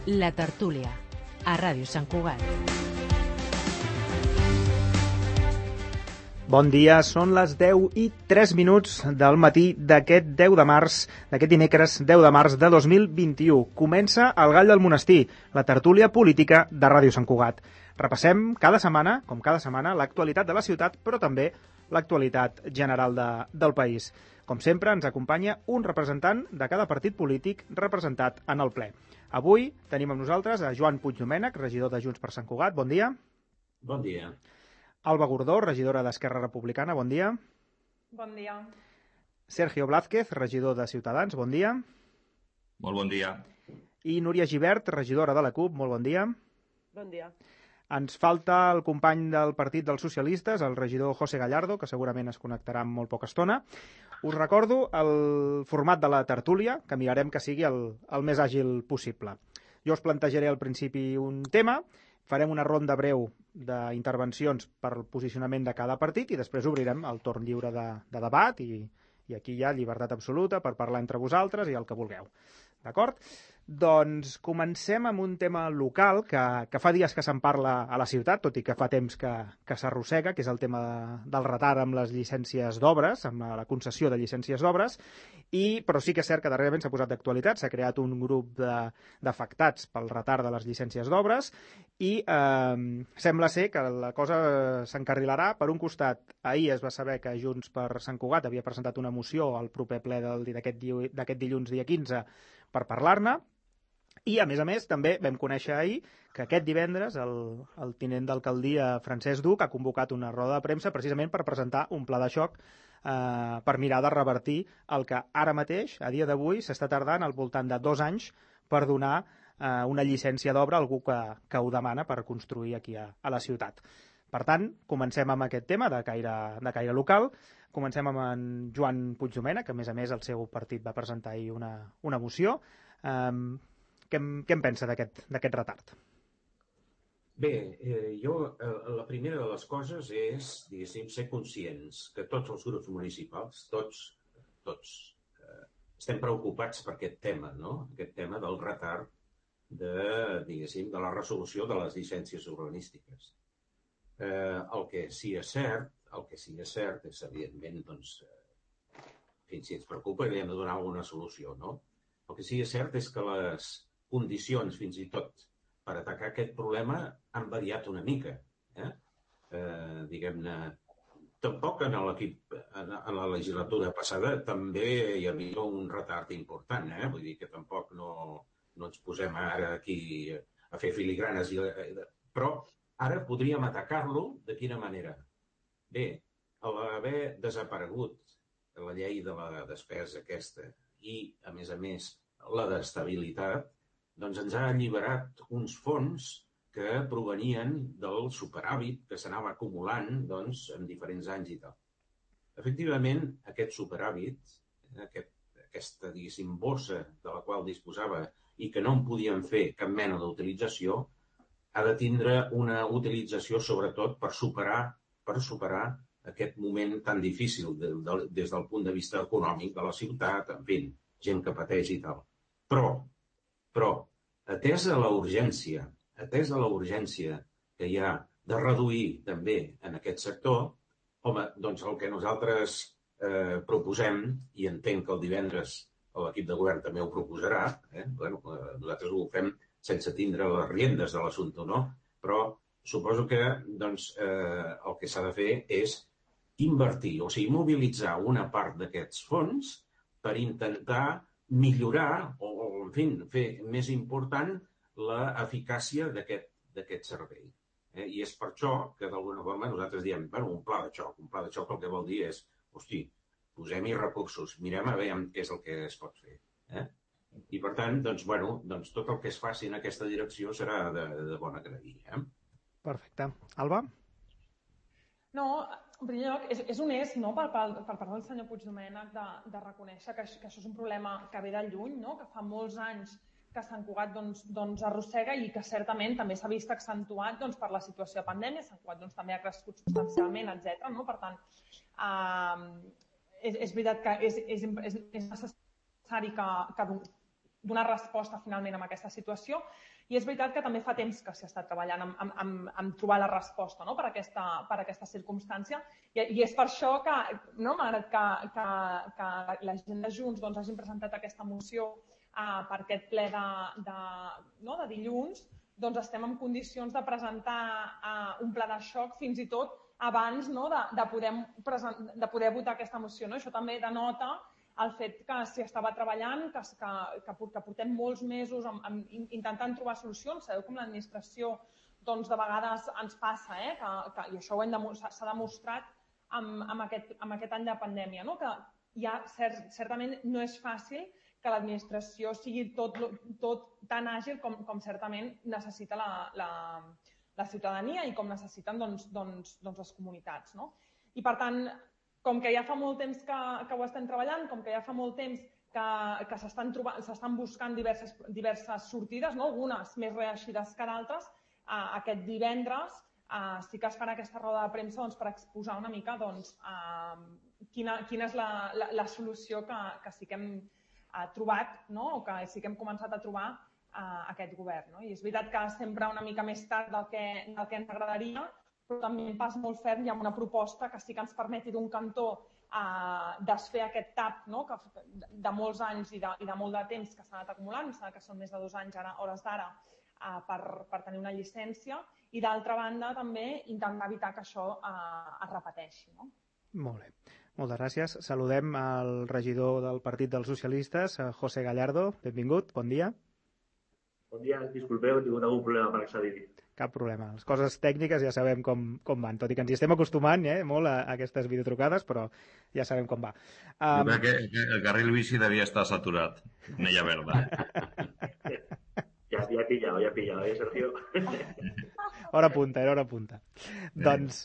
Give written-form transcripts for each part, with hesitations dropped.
La Tertúlia, a Ràdio Sant Cugat. Bon dia, són les 10:03 del matí d'aquest 10 de març, d'aquest dimecres 10 de març de 2021. Comença el Gall del Monestir, la tertúlia política de Ràdio Sant Cugat. Repassem cada setmana, com cada setmana, l'actualitat de la ciutat, però també l'actualitat general del país. Com sempre, ens acompanya un representant de cada partit polític representat en el ple. Avui tenim amb nosaltres a Joan Puigdomènech, regidor de Junts per Sant Cugat. Bon dia. Bon dia. Alba Gordó, regidora d'Esquerra Republicana. Bon dia. Bon dia. Sergio Blázquez, regidor de Ciutadans. Bon dia. Molt bon dia. I Núria Gibert, regidora de la CUP. Molt bon dia. Bon dia. Ens falta el company del Partit dels Socialistes, el regidor José Gallardo, que segurament es connectarà en molt poca estona. Us recordo el format de la tertúlia, que mirarem que sigui el més àgil possible. Jo us plantejaré al principi un tema, farem una ronda breu d'intervencions per al posicionament de cada partit i després obrirem el torn lliure de debat i aquí hi ha llibertat absoluta per parlar entre vosaltres i el que vulgueu. D'acord? Doncs comencem amb un tema local que fa dies que se'n parla a la ciutat, tot i que fa temps que s'arrossega, que és el tema del retard amb les llicències d'obres, amb la concessió de llicències d'obres, però sí que és cert que darrerament s'ha posat d'actualitat, s'ha creat un grup d'afectats pel retard de les llicències d'obres i sembla ser que la cosa s'encarrilarà. Per un costat, ahir es va saber que Junts per Sant Cugat havia presentat una moció al proper ple d'aquest dilluns dia 15 per parlar-ne. I, a més, també vam conèixer ahir que aquest divendres el tinent d'alcaldia Francesc Duc ha convocat una roda de premsa precisament per presentar un pla de xoc per mirar de revertir el que ara mateix, a dia d'avui, s'està tardant al voltant de 2 anys per donar una llicència d'obra a algú que ho demana per construir aquí a la ciutat. Per tant, comencem amb aquest tema de caire local. Comencem amb en Joan Puigdomènech, que a més el seu partit va presentar ahir una moció. Què en pensa d'aquest retard? Bé, jo la primera de les coses és, diguéssim, ser conscients que tots els grups municipals, tots estem preocupats per aquest tema, no? Aquest tema del retard de la resolució de les llicències urbanístiques. El que sí és cert és, evidentment, doncs, si ens preocupa, hem de donar alguna solució, no? El que sí és cert és que les condicions, fins i tot, per atacar aquest problema han variat una mica. Diguem-ne, tampoc en la legislatura passada també hi havia un retard important, vull dir que tampoc no ens posem ara aquí a fer filigranes, però ara podríem atacar-lo de quina manera? Bé, a l'haver desaparegut la llei de la despesa aquesta i, a més, la d'estabilitat, doncs ens ha alliberat uns fons que provenien del superàvit que s'anava acumulant en diferents anys i tal. Efectivament, aquest superàvit, aquesta, diguéssim, bossa de la qual disposava i que no en podíem fer cap mena d'utilització, ha de tindre una utilització sobretot per superar aquest moment tan difícil des del punt de vista econòmic de la ciutat, en fi, gent que pateix i tal. Però, atesa la urgència que hi ha de reduir també en aquest sector, home, doncs el que nosaltres proposem, i entenc que el divendres l'equip de govern també ho proposarà, nosaltres ho fem sense tindre les riendes de l'assumpte, no? Però suposo que el que s'ha de fer és invertir, o sigui, mobilitzar una part d'aquests fons per intentar millorar o, en fi, fer més important l'eficàcia d'aquest servei. I és per això que, d'alguna forma, nosaltres diem, un pla de xoc. Un pla de xoc el que vol dir és, hosti, posem-hi recursos, mirem a veure què és el que es pot fer. I, per tant, tot el que es faci en aquesta direcció serà de bon agrair. Perfecte. Alba? No, en primer lloc, és honest, no, per part del senyor Puigdomènech de reconèixer que això és un problema que ve de lluny, no? Que fa molts anys que Sant Cugat arrossega i que certament també s'ha vist accentuat per la situació de pandèmia. Sant Cugat també ha crescut substancialment, etc. Per tant, és veritat que és necessari que donar resposta finalment a aquesta situació. I és veritat que també fa temps que s'hi està treballant en trobar la resposta, no? per aquesta circumstància. I és per això que, no? Malgrat que la gent de Junts doncs, hagin presentat aquesta moció per aquest ple de dilluns, doncs estem en condicions de presentar un pla de xoc fins i tot abans, no? de poder votar aquesta moció. No? Això també denota el fet que s'hi estava treballant, que portem molts mesos intentant trobar solucions. Sabeu com l'administració doncs, de vegades ens passa, i això s'ha demostrat amb aquest any de pandèmia, no? Que ja certament no és fàcil que l'administració sigui tot tan àgil com certament necessita la ciutadania i com necessiten les comunitats. No? I per tant, com que ja fa molt temps que ho estem treballant, com que ja fa molt temps que s'estan buscant diverses sortides, no? Algunes més reeixides que d'altres, aquest divendres sí que es farà aquesta roda de premsa per exposar una mica quina és la solució que sí que hem trobat, no? O que sí que hem començat a trobar aquest govern. No? I és veritat que sempre una mica més tard del que ens agradaria, però també un pas molt ferm i amb una proposta que sí que ens permeti d'un cantó desfer aquest tap, no? De molts anys i de molt de temps que s'ha anat acumulant, que són més de 2 anys a hores d'ara per tenir una llicència, i d'altra banda també intentar evitar que això es repeteixi. No? Molt bé. Moltes gràcies. Saludem el regidor del Partit dels Socialistes, José Gallardo. Benvingut, bon dia. Bon dia, disculpeu, he tingut algun problema per accedir-hi. Cap problema. Les coses tècniques ja sabem com van, tot i que ens hi estem acostumant molt a aquestes videotrucades, però ja sabem com va. Jo crec que el carril bici devia estar saturat, Nella Verda. Ja he pillado, Sergio? Hora punta. Doncs,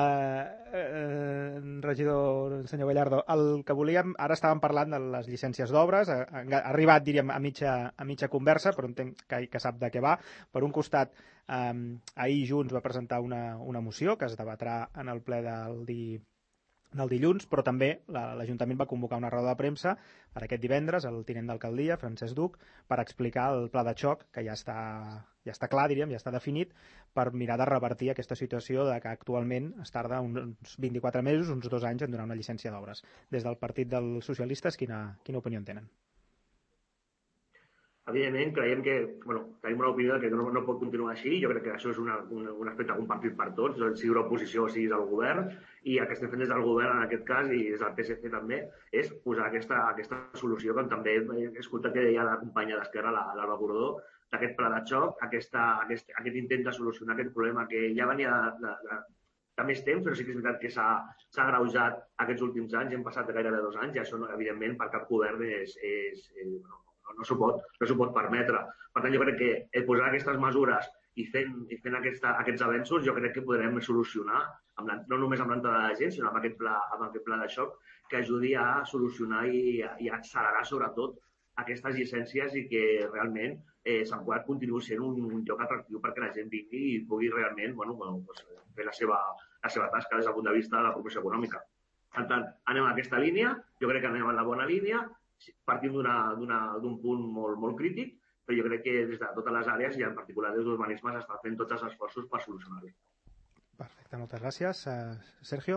regidor, senyor Gallardo, el que volíem, ara estàvem parlant de les llicències d'obres, ha arribat, diríem, a mitja conversa, però entenc que sap de què va. Per un costat, ahir Junts va presentar una moció que es debatrà en el ple del dilluns, però també l'Ajuntament va convocar una roda de premsa per aquest divendres, el tinent d'alcaldia, Francesc Duc, per explicar el pla de xoc, que ja està clar, diríem, ja està definit, per mirar de revertir aquesta situació de que actualment es tarda uns 24 mesos, uns 2 anys en donar una llicència d'obres. Des del Partit dels Socialistes, quina opinió en tenen? Evidentment, creiem tenim una opinió que no pot continuar així. Jo crec que això és un aspecte compartit per tots, sigui l'oposició o sigui el govern, i el que estem fent des del govern en aquest cas, i des del PSC també, és posar aquesta solució, com també he escoltat que deia la companya d'Esquerra, l'Alba Gordó, d'aquest pla de xoc, aquest intent de solucionar aquest problema que ja venia de més temps, però sí que és veritat que s'ha agreujat aquests últims anys, hem passat gairebé 2 anys, i això, evidentment, per cap govern no s'ho pot permetre. Per tant, jo crec que posar aquestes mesures i fent aquests avenços, jo crec que podrem solucionar, no només amb l'entrada de gent, sinó amb aquest pla de xoc, que ajudi a solucionar i a accelerar, sobretot, aquestes llicències i que realment Sant Cugat continuï sent un lloc atractiu perquè la gent vingui i pugui realment fer la seva tasca des del punt de vista de la promoció econòmica. Per tant, anem a aquesta línia, jo crec que anem en la bona línia, partim d'un punt molt crític, però jo crec que des de totes les àrees i en particular des d'urbanisme s'estan fent tots els esforços per solucionar-ho. Perfecte, moltes gràcies. Sergio?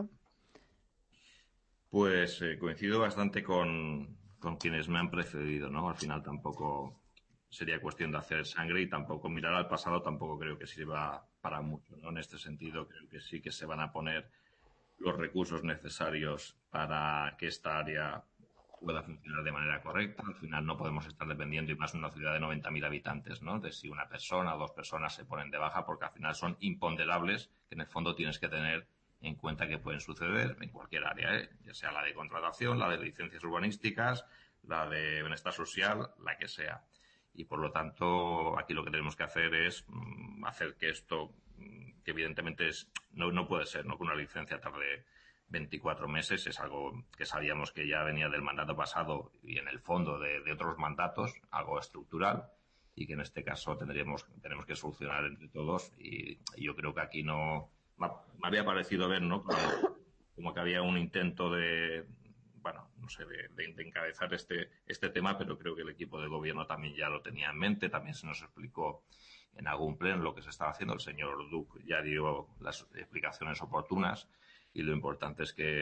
Pues coincido bastante con quienes me han precedido, ¿no? Al final tampoco sería cuestión de hacer sangre y tampoco mirar al pasado tampoco creo que sirva para mucho, ¿no? En este sentido creo que sí que se van a poner los recursos necesarios para que esta área pueda funcionar de manera correcta. Al final no podemos estar dependiendo, y más en una ciudad de 90.000 habitantes, ¿no? De si una persona o 2 personas se ponen de baja, porque al final son imponderables que en el fondo tienes que tener en cuenta que pueden suceder en cualquier área, ya sea la de contratación, la de licencias urbanísticas, la de bienestar social, la que sea. Y por lo tanto, aquí lo que tenemos que hacer es hacer que esto, que evidentemente no puede ser, ¿no? Que una licencia tarde 24 meses, es algo que sabíamos que ya venía del mandato pasado y en el fondo de otros mandatos, algo estructural, y que en este caso tenemos que solucionar entre todos. Y yo creo que aquí no... Me había parecido ver, ¿no? Como que había un intento de... Bueno, no sé, de encabezar este tema, pero creo que el equipo de gobierno también ya lo tenía en mente, también se nos explicó en algún pleno lo que se estaba haciendo, el señor Duc ya dio las explicaciones oportunas y lo importante es que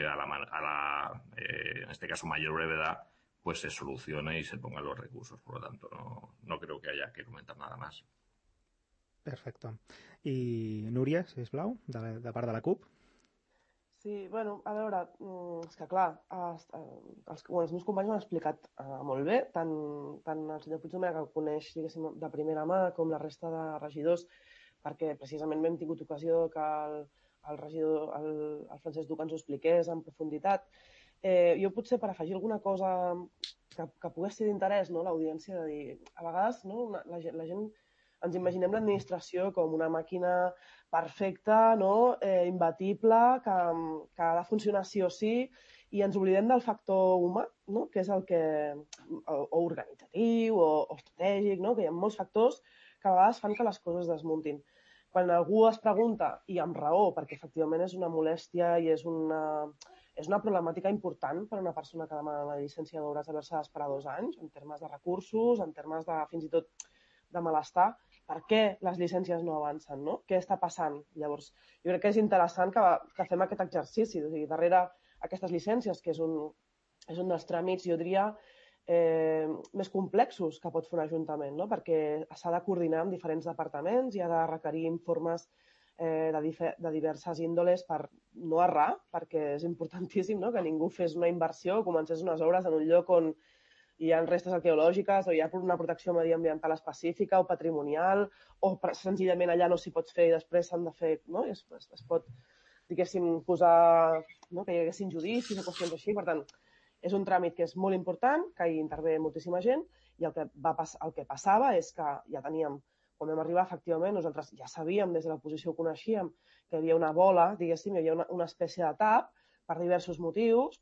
en este caso mayor brevedad, pues se solucione y se pongan los recursos. Por lo tanto, no creo que haya que comentar nada más. Perfecte. I Núria, sisplau, de part de la CUP. Sí, bueno, a veure, és que clar, els meus companys ho han explicat molt bé, tant el senyor Puigdomènech, que el coneix, diguéssim, de primera mà, com la resta de regidors, perquè precisament hem tingut ocasió que el regidor, el Francesc Duc, ens ho expliqués en profunditat. Jo potser per afegir alguna cosa que pogués ser d'interès, no?, l'audiència, de dir, a vegades, no?, la gent ens imaginem l'administració com una màquina perfecta, no?, imbatible, que ha de funcionar sí o sí, i ens oblidem del factor humà, no?, que és el que, o organitzatiu o estratègic, no?, que hi ha molts factors que a vegades fan que les coses desmuntin. Quan algú es pregunta, i amb raó, perquè efectivament és una molèstia i és una problemàtica important per a una persona que demana una llicència d'obres haver-se d'esperar 2 anys, en termes de recursos, en termes de, fins i tot, de malestar, per què les llicències no avancen, no? Què està passant? Llavors, jo crec que és interessant que fem aquest exercici, o sigui, darrere aquestes llicències, que és un dels tràmits, jo diria, més complexos que pot fer un ajuntament, no? Perquè s'ha de coordinar amb diferents departaments i ha de requerir informes de diverses índoles per no errar, perquè és importantíssim, no?, que ningú fes una inversió o comencés unes obres en un lloc on hi ha restes arqueològiques o hi ha una protecció mediambiental específica o patrimonial o senzillament allà no s'hi pot fer i després s'han de fer, no? Es pot, diguéssim, posar, no?, que hi haguessin judicis o qüestions així. Per tant, és un tràmit que és molt important, que hi intervé moltíssima gent i el que passava és que ja teníem, quan vam arribar, efectivament, nosaltres ja sabíem, des de l'oposició ho coneixíem, que hi havia una bola, diguéssim, hi havia una espècie de tap per diversos motius,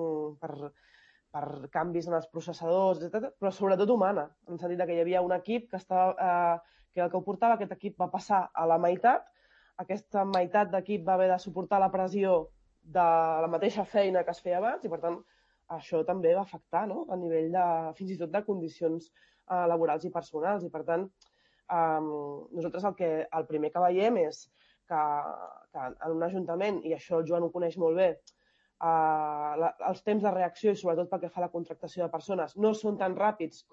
per canvis en els processadors, etc., però sobretot humana, en el sentit que hi havia un equip que el que ho portava, aquest equip va passar a la meitat, aquesta meitat d'equip va haver de suportar la pressió de la mateixa feina que es feia abans i, per tant, això també va afectar, no?, a nivell fins i tot de condicions laborals i personals. I, per tant, nosaltres el primer que veiem és que en un ajuntament, i això el Joan ho coneix molt bé, els temps de reacció i sobretot pel que fa a la contractació de persones no són tan ràpids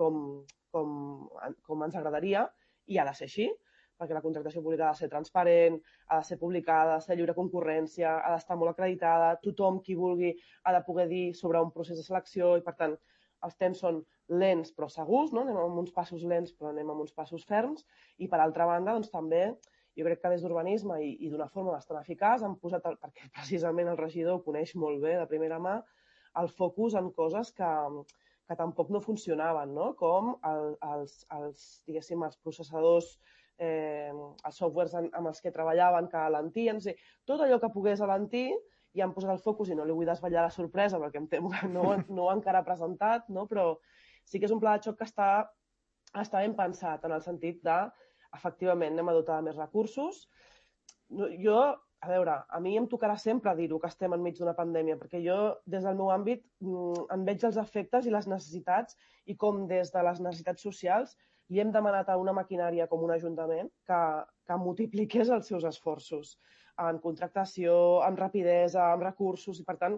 com ens agradaria, i ha de ser així, perquè la contractació pública ha de ser transparent, ha de ser publicada, ha de ser lliure concurrència, ha d'estar molt acreditada, tothom qui vulgui ha de poder dir sobre un procés de selecció i, per tant, els temps són lents però segurs, no? Anem amb uns passos lents però anem amb uns passos ferms i, per altra banda, doncs també jo crec que des d'urbanisme i d'una forma bastant eficaç han posat, perquè precisament el regidor ho coneix molt bé de primera mà, el focus en coses que tampoc no funcionaven, no?, com diguéssim, els processadors, els softwares amb els que treballaven que alentien, tot allò que pogués alentir i han posat el focus, i no li vull desvetllar la sorpresa perquè em temo que no ho ha encara presentat, no? Però sí que és un pla de xoc que està ben pensat en el sentit de, efectivament, anem a dotar de més recursos. Jo, a veure, a mi em tocarà sempre dir-ho que estem enmig d'una pandèmia, perquè jo, des del meu àmbit, en veig els efectes i les necessitats i com des de les necessitats socials li hem demanat a una maquinària com un ajuntament que multipliqués els seus esforços en contractació, en rapidesa, en recursos, i per tant,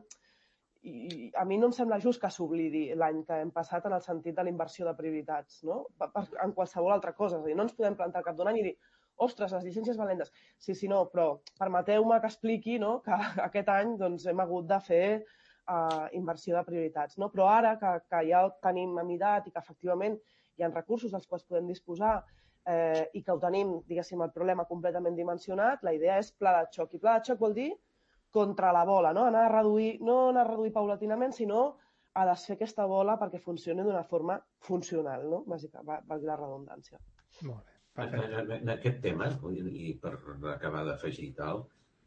a mi no em sembla just que s'oblidi l'any que hem passat en el sentit de la inversió de prioritats, no?, en qualsevol altra cosa. És a dir, no ens podem plantar al cap d'un any i dir ostres, les llicències van lentes. Sí, no, però permeteu-me que expliqui, no?, que aquest any doncs, hem hagut de fer inversió de prioritats, no? Però ara que ja ho tenim amidat i que efectivament hi ha recursos dels quals podem disposar i que ho tenim, diguéssim, el problema completament dimensionat, la idea és pla de xoc. I pla de xoc vol dir contra la bola, no? No anar a reduir paulatinament, sinó a desfer aquesta bola perquè funcioni d'una forma funcional, no? Bàsicament, valgui la redundància. Molt bé, perfecte. En aquest tema, i per acabar d'afegir i tal,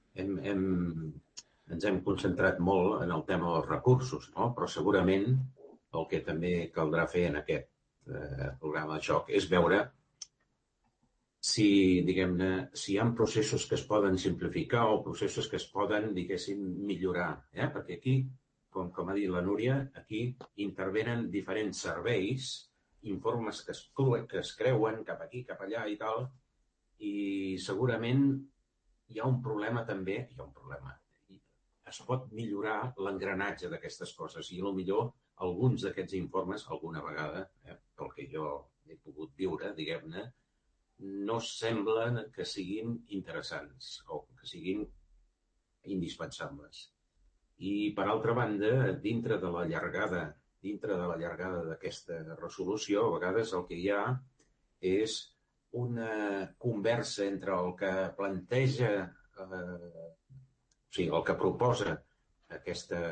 ens hem concentrat molt en el tema dels recursos, no? Però segurament el que també caldrà fer en aquest programa de xoc és veure si, diguem-ne, si hi ha processos que es poden simplificar o processos que es poden, diguéssim, millorar. Perquè aquí com ha dit la Núria, aquí intervenen diferents serveis, informes que es creuen cap aquí, cap allà i tal, i segurament hi ha un problema també, es pot millorar l'engranatge d'aquestes coses i potser alguns d'aquests informes, alguna vegada, pel que jo he pogut viure, diguem-ne, no semblen que siguin interessants o que siguin indispensables. I, per altra banda, dintre de la llargada d'aquesta resolució, a vegades el que hi ha és una conversa entre el que planteja, el que proposa aquesta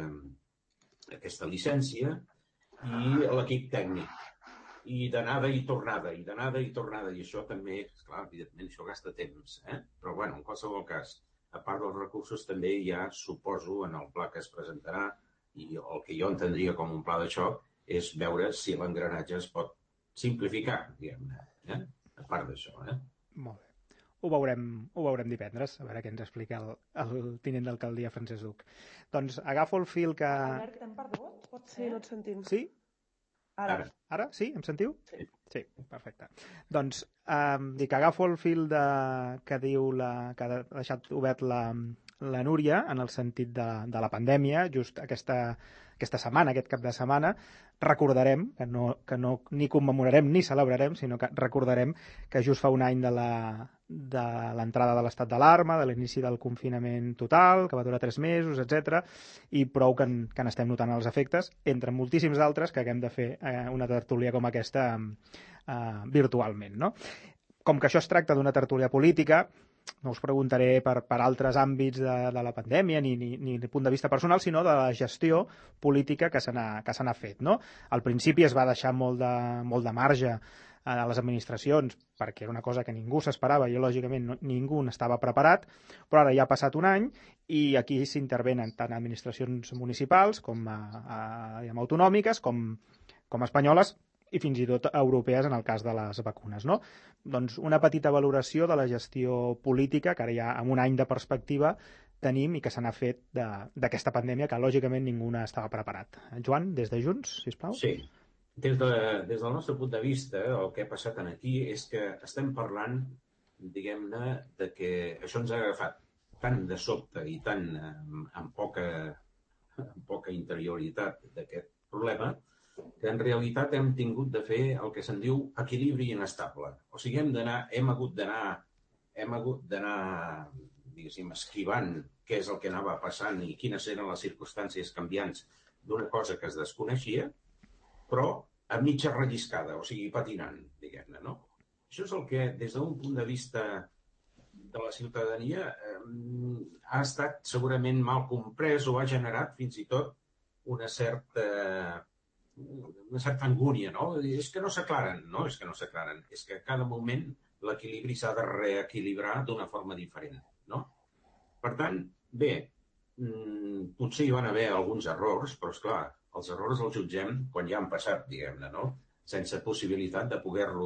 llicència i l'equip tècnic. I d'anada i tornada, i això també, esclar, evidentment, això gasta temps, Però, bueno, en qualsevol cas, a part dels recursos, també hi ha, suposo, en el pla que es presentarà, i el que jo entendria com un pla de xoc, és veure si l'engranatge es pot simplificar, diguem-ne, a part d'això, Molt bé. Ho veurem divendres, a veure què ens explica el tinent d'alcaldia Francesc Duc. Doncs agafo el fil que... Albert, t'hem perdut? Pot ser? Sí, no et sentim. Sí? Ara. Sí? Em sentiu? Sí, perfecte. Doncs dic, agafo el fil que diu que ha deixat obert la Núria en el sentit de la pandèmia, just aquesta setmana, aquest cap de setmana, recordarem, que no ni commemorarem ni celebrarem, sinó que recordarem que just fa un any de l'entrada de l'estat d'alarma, de l'inici del confinament total, que va durar 3 mesos, etc. I prou que n'estem notant els efectes, entre moltíssims d'altres que haguem de fer una tertúlia com aquesta virtualment, no? Com que això es tracta d'una tertúlia política, no us preguntaré per altres àmbits de la pandèmia ni del punt de vista personal, sinó de la gestió política que se n'ha fet, no? Al principi es va deixar molt de marge a les administracions perquè era una cosa que ningú s'esperava i lògicament ningú n'estava preparat, però ara ja ha passat un any i aquí s'intervenen tant administracions municipals com autonòmiques com espanyoles i fins i tot europees en el cas de les vacunes, no? Doncs una petita valoració de la gestió política que ara ja amb un any de perspectiva tenim i que se n'ha fet d'aquesta pandèmia que lògicament ningú n'estava preparat. Joan, des de Junts, sisplau. Sí. Des del nostre punt de vista, el que ha passat aquí és que estem parlant, diguem-ne, de que això ens ha agafat tan de sobte i tan amb poca interioritat d'aquest problema que en realitat hem tingut de fer el que se'n diu equilibri inestable. O sigui, hem hagut d'anar, diguéssim, esquivant què és el que anava passant i quines eren les circumstàncies canviants d'una cosa que es desconeixia, però a mitja relliscada, o sigui, patinant, diguem-ne, no? Això és el que, des d'un punt de vista de la ciutadania, ha estat segurament mal comprès o ha generat fins i tot una certa angúnia, no? És que no s'aclaren, és que a cada moment l'equilibri s'ha de reequilibrar d'una forma diferent, no? Per tant, bé, potser hi van haver alguns errors, però, esclar, els errors els jutgem quan ja han passat, diguem-ne, no? Sense possibilitat de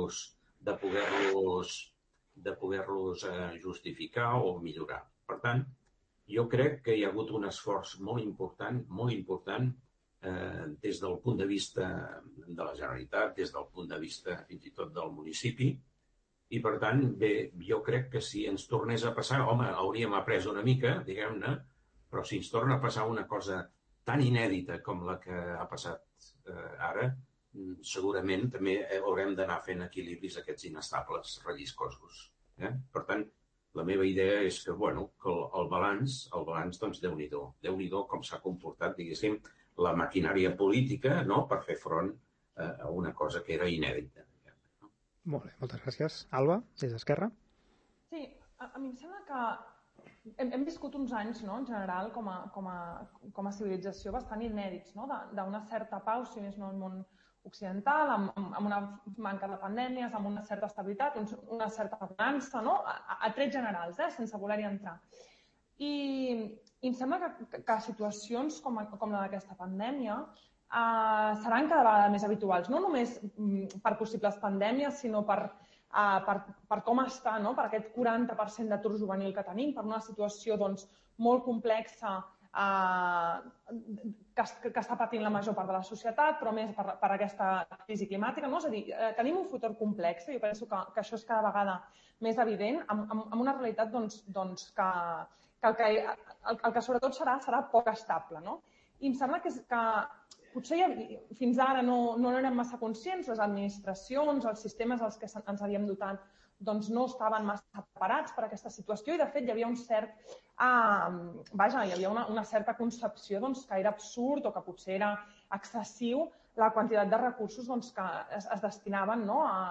poder-los justificar o millorar. Per tant, jo crec que hi ha hagut un esforç molt important, des del punt de vista de la Generalitat, des del punt de vista fins i tot del municipi, i per tant, bé, jo crec que si ens tornés a passar, home, hauríem après una mica, diguem-ne, però si ens torna a passar una cosa tan inèdita com la que ha passat ara, segurament també haurem d'anar fent equilibris aquests inestables, relliscosos. Per tant, la meva idea és que, que el balanç, doncs, Déu-n'hi-do com s'ha comportat, diguéssim, la maquinària política, no?, per fer front a una cosa que era inèdita. Molt bé, moltes gràcies. Alba, des d'Esquerra? Sí, a mi em sembla que hem viscut uns anys, no?, en general, com a civilització bastant inèdits, no?, d'una certa pau, si més no, al món occidental, amb una manca de pandèmies, amb una certa estabilitat, una certa bonança, no?, a trets generals, sense voler-hi entrar. I em sembla que situacions com la d'aquesta pandèmia seran cada vegada més habituals, no només per possibles pandèmies, sinó per com està, no?, per aquest 40% d'atur juvenil que tenim, per una situació molt complexa que està patint la major part de la societat, però més per aquesta crisi climàtica. No? És a dir, tenim un futur complex, jo penso que això és cada vegada més evident, amb una realitat que el que sobretot serà poc estable. No? I em sembla que potser fins ara no érem massa conscients, les administracions, els sistemes als que ens havíem dotat no estaven massa preparats per aquesta situació i, de fet, hi havia un cert... hi havia una certa concepció que era absurd o que potser era excessiu la quantitat de recursos que es destinaven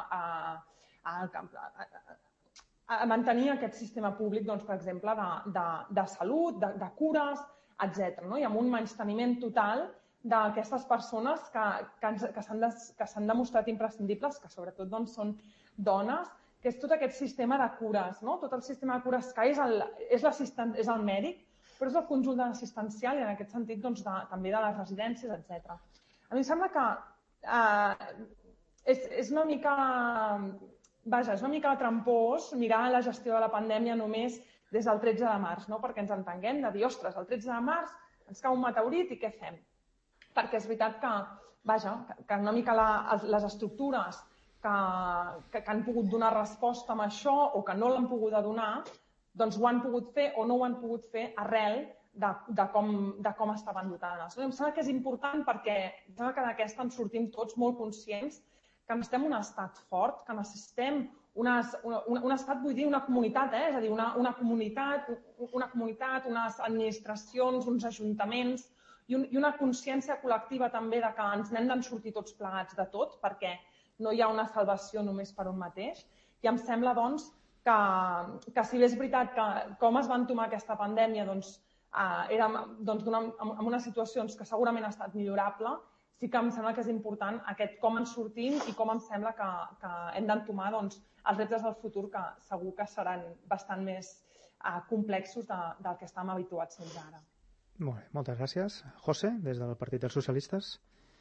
a mantenir aquest sistema públic, per exemple, de salut, de cures, etc. I amb un menysteniment total d'aquestes persones que s'han demostrat imprescindibles, que sobretot són dones, que és tot aquest sistema de cures, tot el sistema de cures que és el mèdic, però és el conjunt de l'assistencial i en aquest sentit també de les residències, etc. A mi em sembla que és una mica trampós mirar la gestió de la pandèmia només des del 13 de març, perquè ens entenguem de dir, ostres, el 13 de març ens cau un meteorit i què fem? Perquè és veritat que una mica les estructures que han pogut donar resposta amb això o que no l'han pogut donar, ho han pogut fer o no ho han pogut fer arrel de com estaven dotades. Em sembla que és important perquè em sembla que d'aquesta en sortim tots molt conscients que necessitem un estat fort, que necessitem un estat, vull dir, una comunitat, és a dir, una comunitat, unes administracions, uns ajuntaments i una consciència col·lectiva també de que ens n'hem de sortir tots plegats de tot, perquè no hi ha una salvació només per un mateix. I em sembla, que si bé és veritat que com es va entomar aquesta pandèmia era en unes situacions que segurament ha estat millorable, sí que em sembla que és important aquest com ens sortim i com em sembla que hem d'entomar els reptes del futur, que segur que seran bastant més complexos del que estàvem habituats fins ara. Molt bé, moltes gràcies. José, des del Partit dels Socialistes.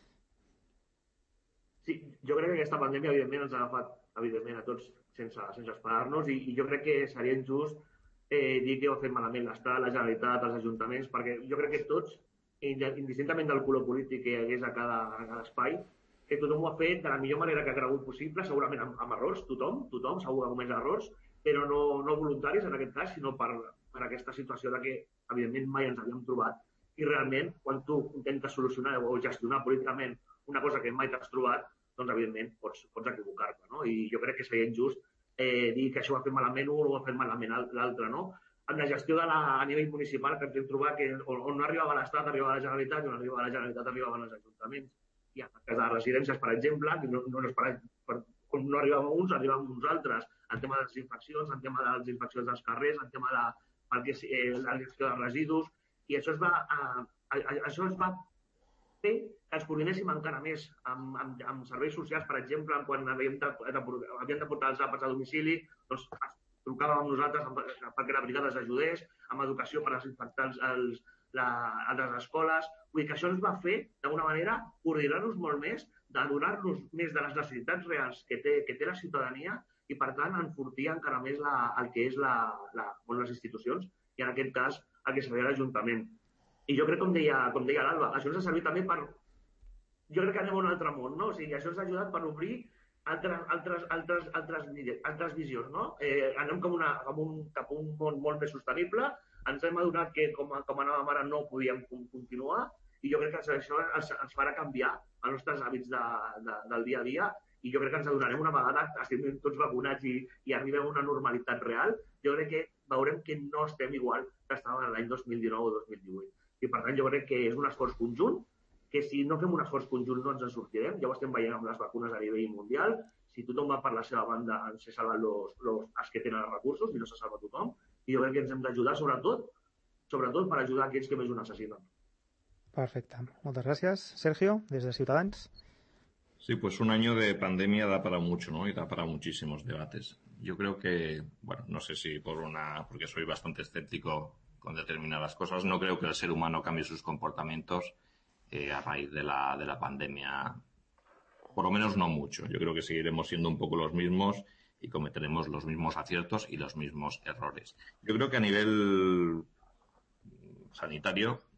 Sí, jo crec que aquesta pandèmia, evidentment, ens ha agafat, evidentment, a tots sense esperar-nos i jo crec que seria injust dir que ho ha fet malament l'Estat, la Generalitat, els ajuntaments, perquè jo crec que tots, indistintament del color polític que hi hagués a cada espai, que tothom ho ha fet de la millor manera que ha cregut possible, segurament amb errors, tothom segur que comès errors, però no voluntaris en aquest cas, sinó per aquesta situació de que, evidentment, mai ens havíem trobat. I realment, quan tu intentes solucionar o gestionar políticament una cosa que mai t'has trobat, doncs, evidentment, pots equivocar-te, no? I jo crec que seria injust dir que això ho ha fet malament un o ho ha fet malament l'altre, no? Amb la gestió a nivell municipal que ens hem trobat que on no arribava l'Estat arribava la Generalitat i on arribava la Generalitat arribaven els ajuntaments. I en el cas de residències, per exemple, on no arribaven uns, arribaven uns altres. En tema de desinfeccions, en tema de les inspeccions dels carrers, en tema de la gestió de residus. I això es va fer que ens coordinéssim encara més amb serveis socials, per exemple, quan havíem de portar els àpats a domicili, doncs trucàvem amb nosaltres perquè la brigada ens ajudés, amb educació per desinfectar les escoles. Vull dir que això ens va fer, d'alguna manera, coordinar-nos molt més, de donar-nos més de les necessitats reals que té la ciutadania i, per tant, enfortir encara més el que és les institucions i, en aquest cas, el que seria l'Ajuntament. I jo crec, com deia l'Alba, això ens ha servit també per... Jo crec que anem a un altre món, no? O sigui, això ens ha ajudat per obrir altres visions, no? Anem cap a un món molt més sostenible, ens hem adonat que com anàvem ara no podíem continuar i jo crec que això ens farà canviar els nostres hàbits del dia a dia i jo crec que ens adonarem una vegada, estem tots vacunats i arribem a una normalitat real, jo crec que veurem que no estem igual que estàvem l'any 2019 o 2018. I per tant jo crec que és un esforç conjunt, que si no fem un esforç conjunt no ens en sortirem, ja ho estem veient amb les vacunes a nivell mundial, si tothom va per la seva banda ens salven els que tenen els recursos i no se salva tothom, i jo crec que ens hem d'ajudar sobretot per ajudar aquells que més ho necessiten. Perfecte. Moltes gràcies. Sergio, des de Ciutadans. Sí, pues un año de pandemia da para mucho, ¿no? Y da para muchísimos debates. Yo creo que, bueno, no sé si porque soy bastante escéptico con determinadas cosas, no creo que el ser humano cambie sus comportamientos a raíz de la pandemia, por lo menos no mucho. Yo creo que seguiremos siendo un poco los mismos y cometeremos los mismos aciertos y los mismos errores. Yo creo que a nivel sanitario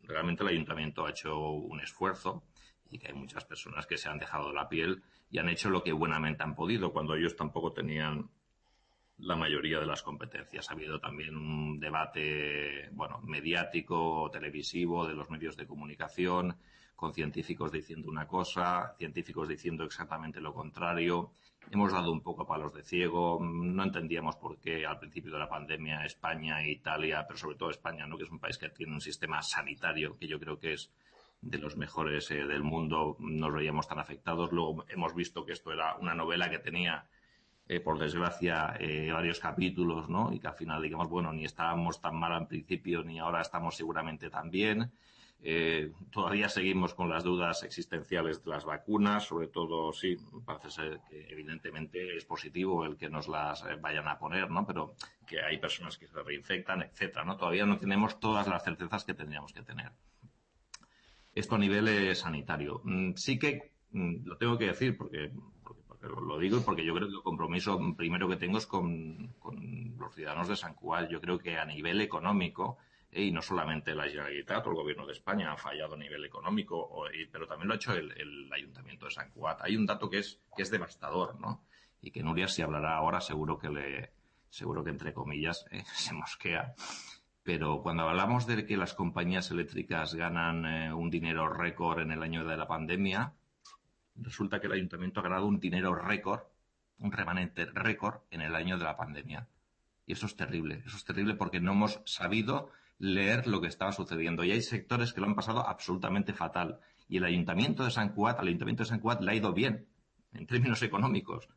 realmente el ayuntamiento ha hecho un esfuerzo y que hay muchas personas que se han dejado la piel y han hecho lo que buenamente han podido cuando ellos tampoco tenían la mayoría de las competencias. Ha habido también un debate, mediático, televisivo, de los medios de comunicación, con científicos diciendo una cosa, científicos diciendo exactamente lo contrario. Hemos dado un poco palos de ciego. No entendíamos por qué al principio de la pandemia España e Italia, pero sobre todo España, ¿no?, que es un país que tiene un sistema sanitario que yo creo que es de los mejores del mundo, nos veíamos tan afectados. Luego hemos visto que esto era una novela que tenía, por desgracia, varios capítulos, ¿no? Y que al final, digamos, ni estábamos tan mal al principio ni ahora estamos seguramente tan bien. Todavía seguimos con las dudas existenciales de las vacunas, sobre todo, sí, parece ser que evidentemente es positivo el que nos las vayan a poner, ¿no? Pero que hay personas que se reinfectan, etcétera, ¿no? Todavía no tenemos todas las certezas que tendríamos que tener. Esto a nivel sanitario. Sí que lo tengo que decir porque lo digo y porque yo creo que el compromiso primero que tengo es con los ciudadanos de Sant Cugat. Yo creo que a nivel económico, y no solamente la Generalitat o el Gobierno de España ha fallado a nivel económico, pero también lo ha hecho el Ayuntamiento de Sant Cugat. Hay un dato que es devastador, ¿no? Y que Núria, si hablará ahora, seguro que entre comillas se mosquea. Pero cuando hablamos de que las compañías eléctricas ganan un dinero récord en el año de la pandemia, resulta que el ayuntamiento ha ganado un dinero récord, un remanente récord en el año de la pandemia. Y eso es terrible porque no hemos sabido leer lo que estaba sucediendo. Y hay sectores que lo han pasado absolutamente fatal. Y al Ayuntamiento de Sant Cugat le ha ido bien en términos económicos.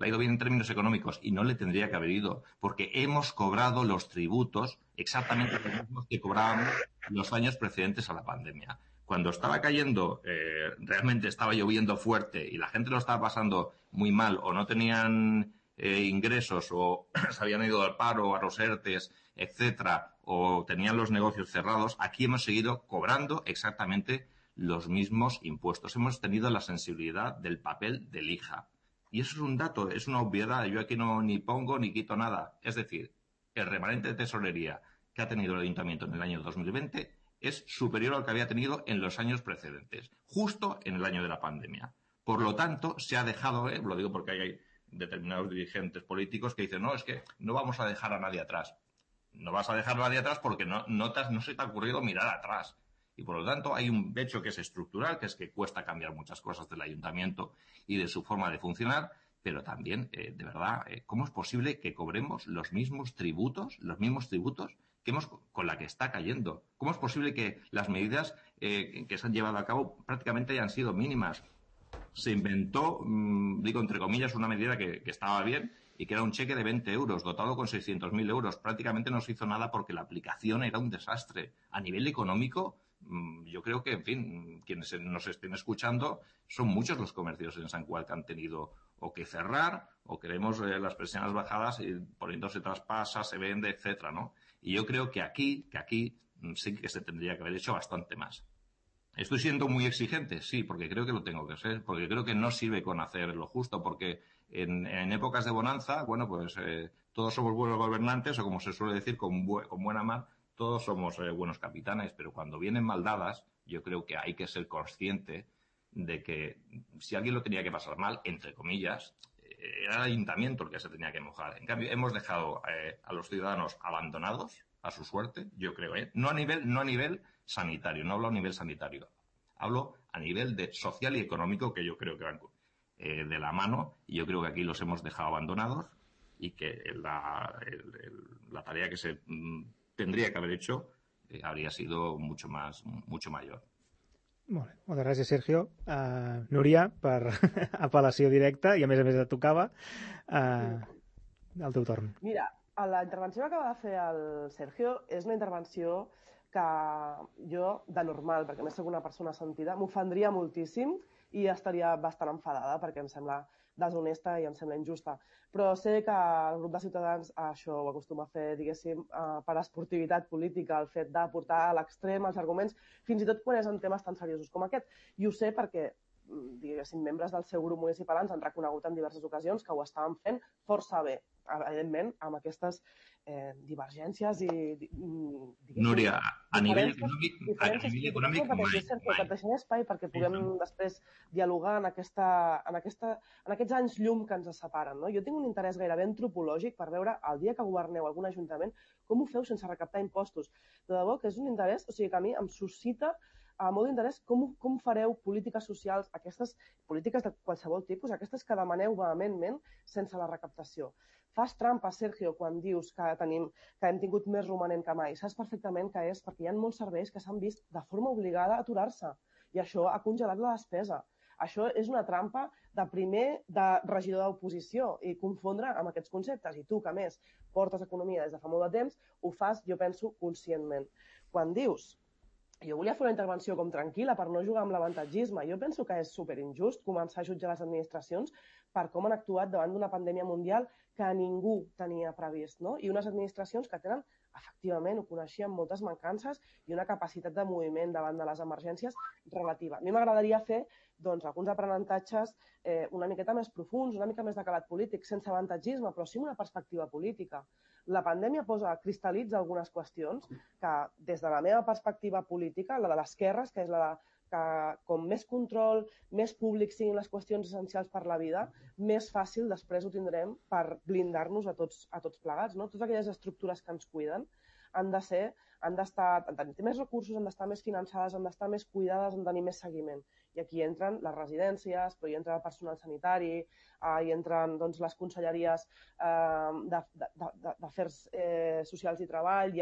Y no le tendría que haber ido, porque hemos cobrado los tributos exactamente los mismos que cobrábamos los años precedentes a la pandemia. Cuando estaba cayendo, realmente estaba lloviendo fuerte y la gente lo estaba pasando muy mal o no tenían ingresos o se habían ido al paro, a los ERTES, etcétera, o tenían los negocios cerrados, aquí hemos seguido cobrando exactamente los mismos impuestos. Hemos tenido la sensibilidad del papel de lija. Y eso es un dato, es una obviedad. Yo aquí no ni pongo ni quito nada. Es decir, el remanente de tesorería que ha tenido el Ayuntamiento en el año 2020 es superior al que había tenido en los años precedentes, justo en el año de la pandemia. Por lo tanto, se ha dejado, lo digo porque hay determinados dirigentes políticos que dicen, no, es que no vamos a dejar a nadie atrás. No vas a dejar a nadie atrás porque no se te ha ocurrido mirar atrás. Y por lo tanto hay un hecho que es estructural, que es que cuesta cambiar muchas cosas del ayuntamiento y de su forma de funcionar, pero también, de verdad, ¿cómo es posible que cobremos los mismos tributos que con la que está cayendo? ¿Cómo es posible que las medidas que se han llevado a cabo prácticamente hayan sido mínimas? Se inventó, digo entre comillas, una medida que estaba bien y que era un cheque de 20 euros, dotado con 600.000 euros. Prácticamente no se hizo nada porque la aplicación era un desastre. A nivel económico, yo creo que, en fin, quienes nos estén escuchando, son muchos los comercios en Sant Cugat que han tenido o que cerrar o queremos las persianas bajadas y poniendo se traspasa, se vende, etcétera, ¿no? Y yo creo que aquí sí que se tendría que haber hecho bastante más. ¿Estoy siendo muy exigente? Sí, porque creo que lo tengo que ser, porque creo que no sirve con hacer lo justo, porque en épocas de bonanza, todos somos buenos gobernantes, o como se suele decir, con buena mar, todos somos buenos capitanes, pero cuando vienen mal dadas, yo creo que hay que ser consciente de que si alguien lo tenía que pasar mal, entre comillas, era el ayuntamiento el que se tenía que mojar. En cambio, hemos dejado a los ciudadanos abandonados a su suerte, yo creo, no a nivel sanitario, no hablo a nivel sanitario, hablo a nivel de social y económico, que yo creo que van de la mano, y yo creo que aquí los hemos dejado abandonados y que la tarea que se tendría que haber hecho habría sido mucho mayor. Molt bé, moltes gràcies, Sergio. Núria, per apel·lació directa, i a més et tocava el teu torn. Mira, la intervenció que acaba de fer el Sergio és una intervenció que jo, de normal, perquè a més soc una persona sentida, m'ofendria moltíssim i estaria bastant enfadada perquè em sembla deshonesta i em sembla injusta. Però sé que el grup de Ciutadans això ho acostuma a fer, diguéssim, per esportivitat política, el fet de portar a l'extrem els arguments, fins i tot quan és en temes tan seriosos com aquest. I ho sé perquè, diguéssim, membres del seu grup municipal ens han reconegut en diverses ocasions que ho estàvem fent força bé, evidentment, amb aquestes divergències i Núria, a nivell diferències econòmic mai. Que et deixaré espai perquè puguem després dialogar en aquests anys llum que ens separen. No? Jo tinc un interès gairebé antropològic per veure el dia que governeu algun ajuntament com ho feu sense recaptar impostos. De debò que és un interès, o sigui que a mi em suscita molt d'interès com fareu polítiques socials, aquestes polítiques de qualsevol tipus, aquestes que demaneu vehementment sense la recaptació. Fas trampa, Sergio, quan dius que hem tingut més romanent que mai. Saps perfectament que és perquè hi ha molts serveis que s'han vist de forma obligada a aturar-se i això ha congelat la despesa. Això és una trampa de regidor d'oposició i confondre amb aquests conceptes. I tu, que més portes economia des de fa molt de temps, ho fas, jo penso, conscientment. Quan dius jo volia fer una intervenció com tranquil·la per no jugar amb l'avantatgisme. Jo penso que és superinjust començar a jutjar les administracions per com han actuat davant d'una pandèmia mundial que ningú tenia previst, no? I unes administracions que tenen, efectivament, ho coneixien, moltes mancances i una capacitat de moviment davant de les emergències relativa. A mi m'agradaria fer alguns aprenentatges una miqueta més profuns, una mica més de calat polític, sense avantatgisme, però sí amb una perspectiva política. La pandèmia cristal·litza algunes qüestions que, des de la meva perspectiva política, la de l'esquerra, que és la de que com més control, més públic siguin les qüestions essencials per la vida, més fàcil després ho tindrem per blindar-nos a tots plegats. No? Totes aquelles estructures que ens cuiden han de tenir més recursos, han d'estar més finançades, han d'estar més cuidades, han de tenir més seguiment. I aquí entren les residències, però hi entra el personal sanitari, hi entren les conselleries d'Afers Socials i Treball i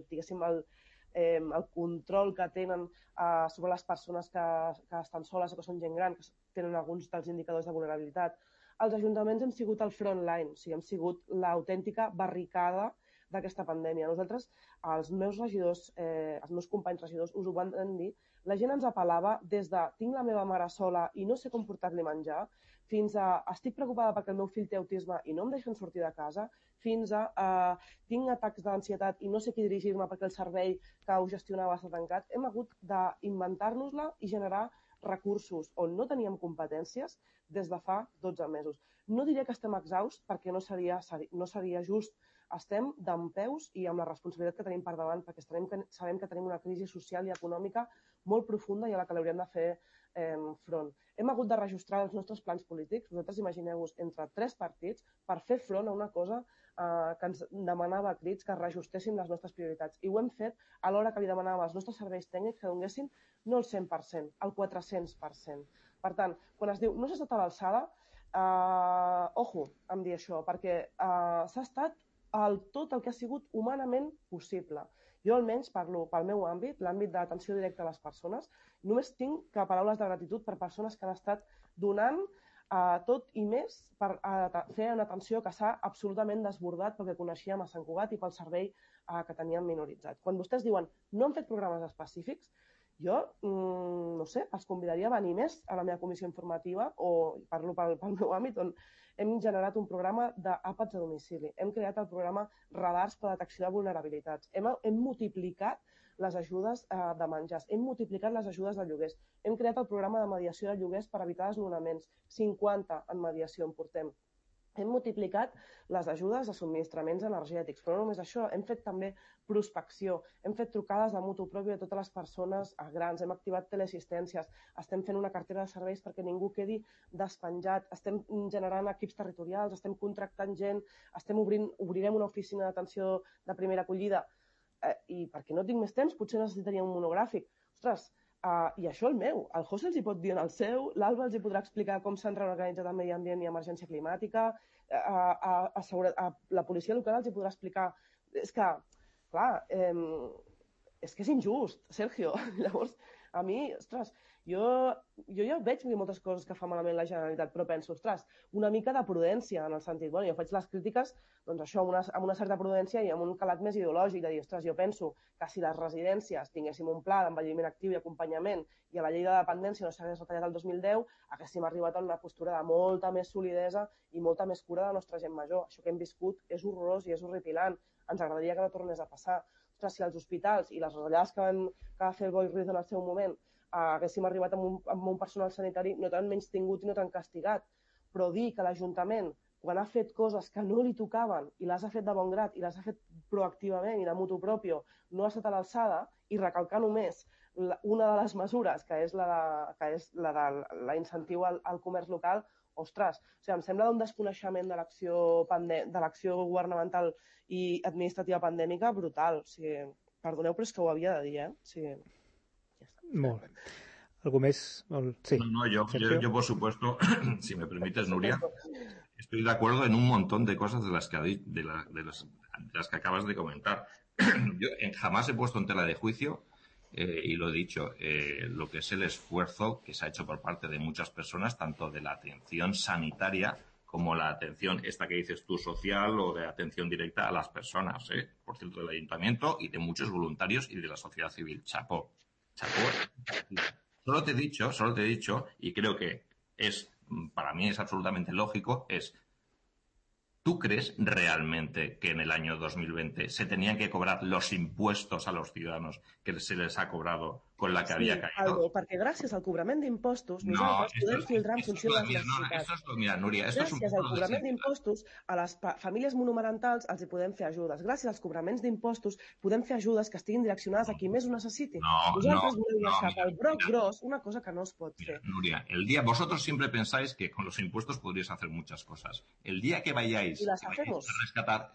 el control que tenen sobre les persones que estan soles o que són gent gran, que tenen alguns dels indicadors de vulnerabilitat. Els ajuntaments hem sigut el front line, o sigui, hem sigut l'autèntica barricada d'aquesta pandèmia. Nosaltres, els meus regidors, els meus companys regidors, us ho van dir, la gent ens apel·lava des de tinc la meva mare sola i no sé com portar-li menjar, fins a estic preocupada perquè el meu fill té autisme i no em deixen sortir de casa, fins a tinc atacs d'ansietat i no sé qui dirigir-me perquè el servei que ho gestionava està tancat. Hem hagut d'inventar-nos-la i generar recursos on no teníem competències des de fa 12 mesos. No diré que estem exhausts perquè no seria just. Estem dempeus i amb la responsabilitat que tenim per davant perquè sabem que tenim una crisi social i econòmica molt profunda i a la que l'hauríem de fer front. Hem hagut de reajustar els nostres plans polítics. Vosaltres imagineu-vos entre 3 partits per fer front a una cosa que ens demanava a crits que reajustéssim les nostres prioritats. I ho hem fet alhora que li demanàvem als nostres serveis tècnics que donessin no el 100%, el 400%. Per tant, quan es diu no s'ha estat a l'alçada, ojo amb dir això, perquè s'ha estat tot el que ha sigut humanament possible. Jo almenys parlo pel meu àmbit, l'àmbit d'atenció directa a les persones, només tinc paraules de gratitud per persones que han estat donant tot i més per fer una atenció que s'ha absolutament desbordat pel que coneixíem a Sant Cugat i pel servei que teníem minoritzat. Quan vostès diuen no han fet programes específics, jo, no sé, els convidaria a venir més a la meva comissió informativa o parlo pel meu àmbit on hem generat un programa d'àpats a domicili. Hem creat el programa Radars per a detecció de vulnerabilitats. Hem multiplicat les ajudes de menjars, hem multiplicat les ajudes de lloguers, hem creat el programa de mediació de lloguers per evitar desnonaments, 50 en mediació en portem. Hem multiplicat les ajudes de subministraments energètics, però no només això, hem fet també prospecció, hem fet trucades de mutu propi a totes les persones grans, hem activat teleassistències, estem fent una cartera de serveis perquè ningú quedi despenjat, estem generant equips territorials, estem contractant gent, obrirem una oficina d'atenció de primera acollida i perquè no tinc més temps potser necessitaria un monogràfic. Ostres, i això el meu. El José els hi pot dir en el seu, l'Alba els hi podrà explicar com s'han reorganitzat el medi ambient i emergència climàtica, la policia local els hi podrà explicar. És que, clar, és que és injust, Sergio. Llavors, a mi, ostres, jo ja veig moltes coses que fa malament la Generalitat, però penso, ostres, una mica de prudència, en el sentit, bueno, jo faig les crítiques, doncs això, amb una certa prudència i amb un calat més ideològic, de dir, ostres, jo penso que si les residències tinguéssim un pla d'envelliment actiu i acompanyament i a la llei de dependència no s'hagués retallat el 2010, haguéssim arribat a una postura de molta més solidesa i molta més cura de la nostra gent major. Això que hem viscut és horrorós i és horripilant. Ens agradaria que no tornés a passar. Ostres, si els hospitals i les retallades que va fer el Boi Ruiz en el seu moment haguéssim arribat amb un personal sanitari no tan menystingut i no tan castigat, però dir que l'Ajuntament quan ha fet coses que no li tocaven i les ha fet de bon grat i les ha fet proactivament i de motu propio, no ha estat a l'alçada, i recalcar només una de les mesures, que és la de l'incentiu al comerç local, ostres, o sigui, em sembla un desconeixement de l'acció governamental i administrativa pandèmica brutal. O sigui, perdoneu, però és que ho havia de dir, eh? O sigui, ja està. Molt bé. ¿Algo més? Sí. No, yo por supuesto, si me permites, Nuria, estoy de acuerdo en un montón de cosas de las que acabas de comentar. Yo jamás he puesto en tela de juicio, y lo he dicho, lo que es el esfuerzo que se ha hecho por parte de muchas personas, tanto de la atención sanitaria como la atención, esta que dices tú, social, o de atención directa a las personas, por cierto, del ayuntamiento y de muchos voluntarios y de la sociedad civil. Chapó. Solo te he dicho, y creo que para mí es absolutamente lógico, ¿tú crees realmente que en el año 2020 se tenían que cobrar los impuestos a los ciudadanos que se les ha cobrado con la que había caído? Algo, perquè gràcies al cobrament d'impostos nosaltres podem filtrar en funció de les necessitats. Mira, Núria, gràcies al cobrament d'impostos a les famílies monomarentals els hi podem fer ajudes. Gràcies als cobraments d'impostos podem fer ajudes que estiguin direccionades a qui més ho necessiti. Nosaltres volem deixar pel broc gros una cosa que no es pot fer. Núria, vosotros siempre pensáis que con los impuestos podríais hacer muchas cosas. El día que vayáis y las hacemos. A rescatar...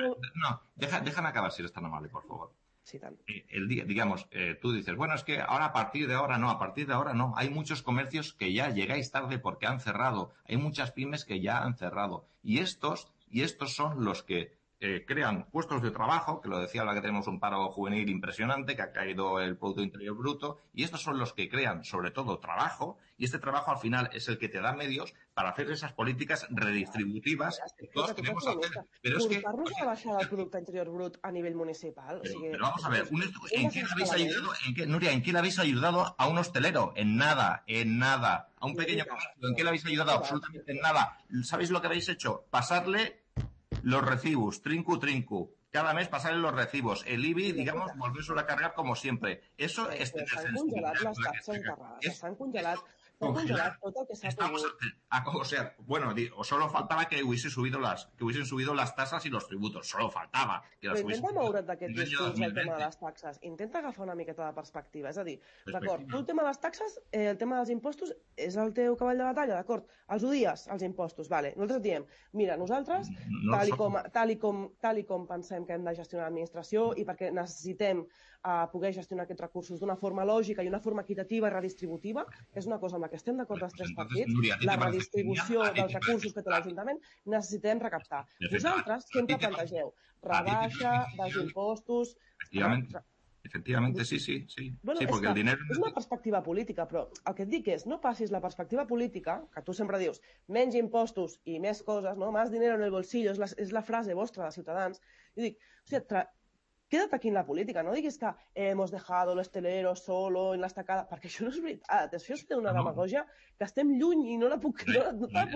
déjame acabar si eres tan amable, por favor. Sí, tant. El día, digamos, tú dices, bueno, es que ahora a partir de ahora no. Hay muchos comercios que ya llegáis tarde porque han cerrado. Hay muchas pymes que ya han cerrado. Y estos son los que crean puestos de trabajo, que lo decía ahora que tenemos un paro juvenil impresionante, que ha caído el Producto Interior Bruto, y estos son los que crean, sobre todo, trabajo, y este trabajo al final es el que te da medios para hacer esas políticas redistributivas que todos queremos hacer. Pero es que... Portar-nos a baixar el Producte Interior Brut a nivell municipal. Pero vamos a ver, ¿en qué le habéis ayudado, Nuria, en qué le habéis ayudado a un hostelero? En nada. A un pequeño comercio, ¿en qué le habéis ayudado? Absolutamente en nada. ¿Sabéis lo que habéis hecho? Pasarle los recibos, trincu. Cada mes pasarle los recibos. El IBI, digamos, volvérselo a cargar como siempre. Eso es tener sensibilidad. S'han congelat tot el que s'ha pogut. O sea, bueno, solo faltaba que hubiesen subido las tasas y los tributos. Solo faltaba. Però intenta moure't d'aquest discurs del tema de les taxes. Intenta agafar una miqueta de perspectiva. És a dir, d'acord, tu el tema de les taxes, el tema dels impostos és el teu cavall de batalla, d'acord? Els odies, els impostos, vale. Nosaltres diem, mira, nosaltres, tal i com pensem que hem de gestionar l'administració i perquè necessitem poder gestionar aquests recursos d'una forma lògica i una forma equitativa i redistributiva, que és una cosa amb la que estem d'acord els tres partits, la redistribució dels recursos que té l'Ajuntament, necessitem recaptar. Vosaltres sempre plantegeu rebaixa dels impostos... Efectivamente, sí. Bueno, sí, porque el dinero... És una perspectiva política, però el que et dic és, no passis la perspectiva política, que tu sempre dius, menys impostos i més coses, no? Más dinero en el bolsillo, és la frase vostra de Ciutadans. I dic, o sigui, quédate aquí en la política, no diguis que hemos dejado el hostelero solo en l'estacada, perquè això no és veritat, això és una demagogia que estem lluny i no la puc comentar.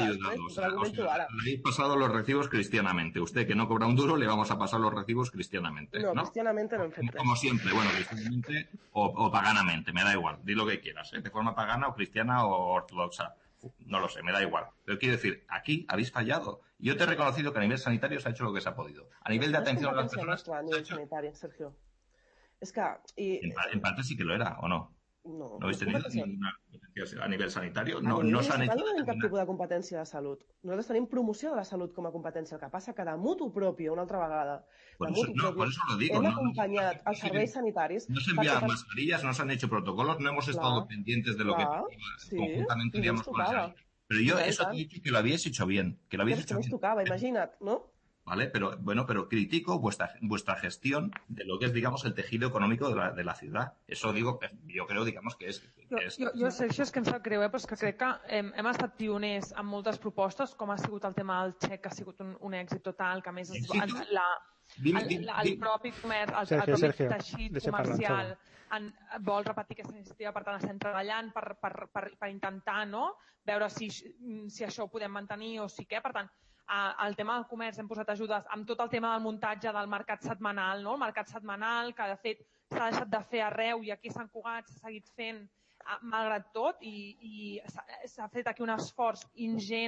Le habéis pasado los recibos cristianamente. Usted que no cobra un duro, le vamos a pasar los recibos cristianamente. No, cristianamente no hem fet res. Como siempre, bueno, cristianamente o paganamente, me da igual, di lo que quieras, de forma pagana o cristiana o ortodoxa. No lo sé, me da igual. Pero quiero decir, aquí habéis fallado. Yo te he reconocido que a nivel sanitario se ha hecho lo que se ha podido. A nivel de atención a las personas... A nivel sanitario, Sergio. És que... En parte sí que lo era, ¿o no? No. ¿No habéis tenido ninguna competencia a nivel sanitario? No s'han hecho... No tenim cap tipus de competència de salut. Nosaltres tenim promoció de la salut com a competència. El que passa que de mutu propio, una altra vegada, por eso lo digo. Hem acompanyat els serveis sanitaris... No se envían mascarillas, no se han hecho protocolos, no hemos estado pendientes de lo que conjuntamente teníamos con la salud. Pero yo eso te he dicho que lo habíais hecho bien. Que lo habéis hecho bien. Tocava, imagina't, ¿no? ¿Vale? Pero critico vuestra gestión de lo que es, digamos, el tejido económico de la ciudad. Eso digo, yo creo, digamos, que és... Jo sé, això és que em sap greu, però és que crec que hem estat pioners en moltes propostes, com ha sigut el tema del xec, que ha sigut un èxit total, que a més el propi comerç, el propi teixit comercial vol repetir aquesta iniciativa, per tant estem treballant per intentar veure si això ho podem mantenir o si què, per tant el tema del comerç hem posat ajudes amb tot el tema del muntatge del mercat setmanal, no? El mercat setmanal que de fet s'ha deixat de fer arreu i aquí a Sant Cugat s'ha seguit fent malgrat tot i s'ha fet aquí un esforç ingent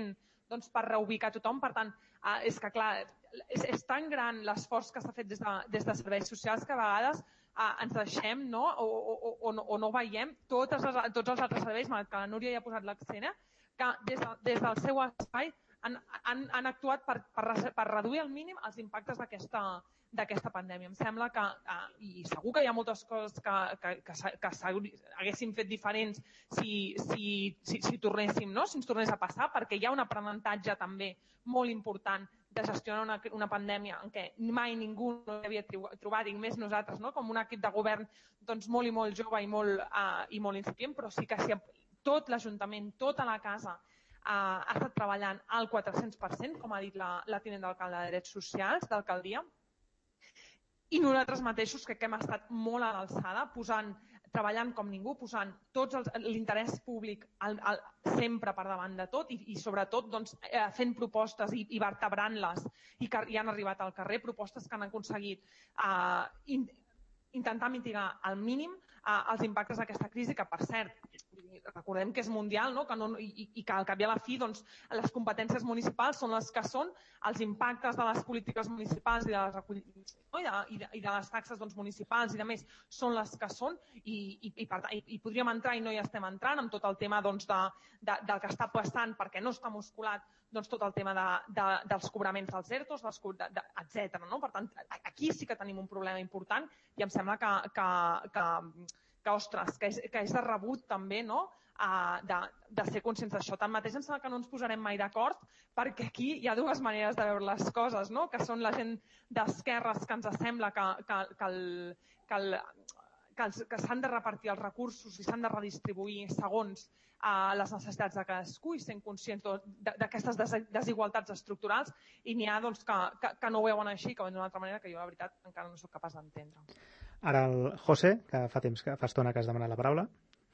per reubicar tothom. Per tant, és que, clar, és tan gran l'esforç que s'ha fet des de serveis socials que a vegades ens deixem, no? O no veiem tots els altres serveis, malgrat que la Núria ja ha posat l'accent, que des del seu espai han actuat per reduir al mínim els impactes d'aquesta pandèmia. Em sembla que, i segur que hi ha moltes coses que haguéssim fet diferents si tornéssim, no? Si ens tornés a passar, perquè hi ha un aprenentatge també molt important de gestionar una pandèmia en què mai ningú no havia trobat, i més nosaltres, no? Com un equip de govern doncs, molt i molt jove i molt incipient, però sí que tot l'Ajuntament, tota la casa ha estat treballant al 400%, com ha dit la tinent d'alcalde de Drets Socials, d'alcaldia, i nosaltres mateixos crec que hem estat molt a l'alçada, treballant com ningú, posant tot l'interès públic sempre per davant de tot i sobretot fent propostes i vertebrant-les i que hi han arribat al carrer, propostes que han aconseguit intentar mitigar al mínim els impactes d'aquesta crisi, que per cert, recordem que és mundial, no? I que al cap i a la fi les competències municipals són les que són, els impactes de les polítiques municipals i de les taxes municipals i de més són les que són i podríem entrar i no hi estem entrant amb tot el tema del que està passant perquè no està musculat tot el tema dels cobraments dels ERTOs, etc. Per tant, aquí sí que tenim un problema important i em sembla ostres, que és de rebut també de ser conscients d'això. Tanmateix em sembla que no ens posarem mai d'acord perquè aquí hi ha dues maneres de veure les coses, que són la gent d'esquerres que ens sembla que s'han de repartir els recursos i s'han de redistribuir segons les necessitats de cadascú i sent conscients d'aquestes desigualtats estructurals, i n'hi ha que no ho veuen així, que ho veuen d'una altra manera que jo, la veritat, encara no soc capaç d'entendre. Ara el José, que fa estona que has demanat la paraula.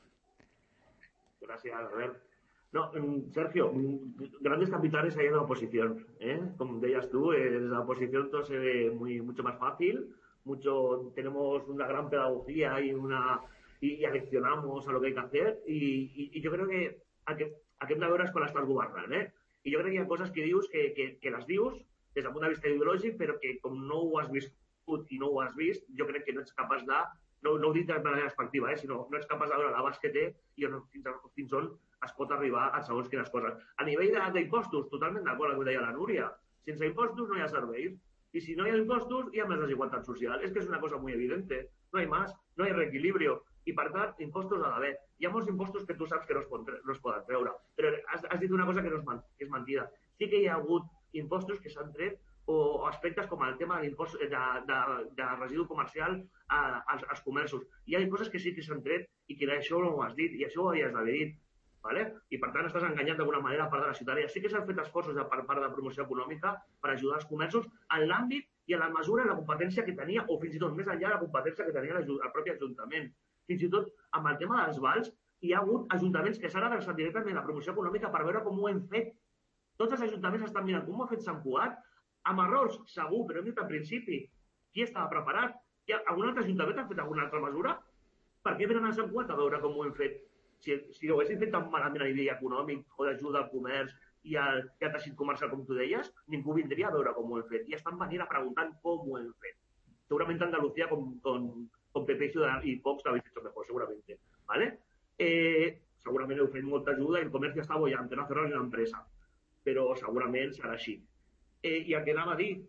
Gracias, Albert. No, Sergio, grandes capitales hay en la oposición, ¿eh? Como decías tú, en la oposición todo se ve mucho más fácil, tenemos una gran pedagogía y aleccionamos a lo que hay que hacer y yo creo que aquest de veure és quan estàs governant, I jo crec que hi ha coses que dius que les dius des del punt de vista ideològic, però que com no ho has viscut i no ho has vist, jo crec que no ets capaç no ho dic de manera despectiva, sinó no ets capaç de veure l'abast que té i fins on es pot arribar a segons quines coses. A nivell d'impostos, totalment d'acord amb el que deia la Núria. Sense impostos no hi ha serveis. Y si no hay impostos, hi ha més desigualtat social. És que és una cosa muy evidente. No hay más, no hay reequilibrio. I per tant, impostos ha d'haver. Hi ha molts impostos que tu saps que no es poden treure. Però has dit una cosa que és mentida. Sí que hi ha hagut impostos que s'han tret o aspectes com el tema de l'impost de residu comercial als comerços. Hi ha coses que sí que s'han tret i que això no ho has dit i això ho havies d'haver dit. I per tant estàs enganyant d'alguna manera a part de la ciutadania. Sí que s'han fet esforços per part de promoció econòmica per ajudar els comerços en l'àmbit i en la mesura, en la competència que tenia, o fins i tot més enllà de la competència que tenia el propi Ajuntament. Fins i tot amb el tema dels vals hi ha hagut ajuntaments que s'han adreçat directament a la promoció econòmica per veure com ho hem fet. Tots els ajuntaments estan mirant com ho ha fet Sant Cugat, amb errors, segur, però hem dit al principi. Qui estava preparat? Algun altre ajuntament ha fet alguna altra mesura? Per què venen a Sant Cugat a veure com ho hem fet? Si ho haguessin fet tan malament a nivell econòmic o d'ajuda al comerç i al teixit comercial, com tu deies, ningú vindria a veure com ho hem fet. I estan venint a preguntant com ho hem fet. Segurament Andalucía con PP y Vox lo habéis hecho mejor, seguramente. Segurament heu fet molta ajuda i el comerç ja està bollante, no ha cerrat ni l'empresa. Però segurament serà així. I el que anava a dir,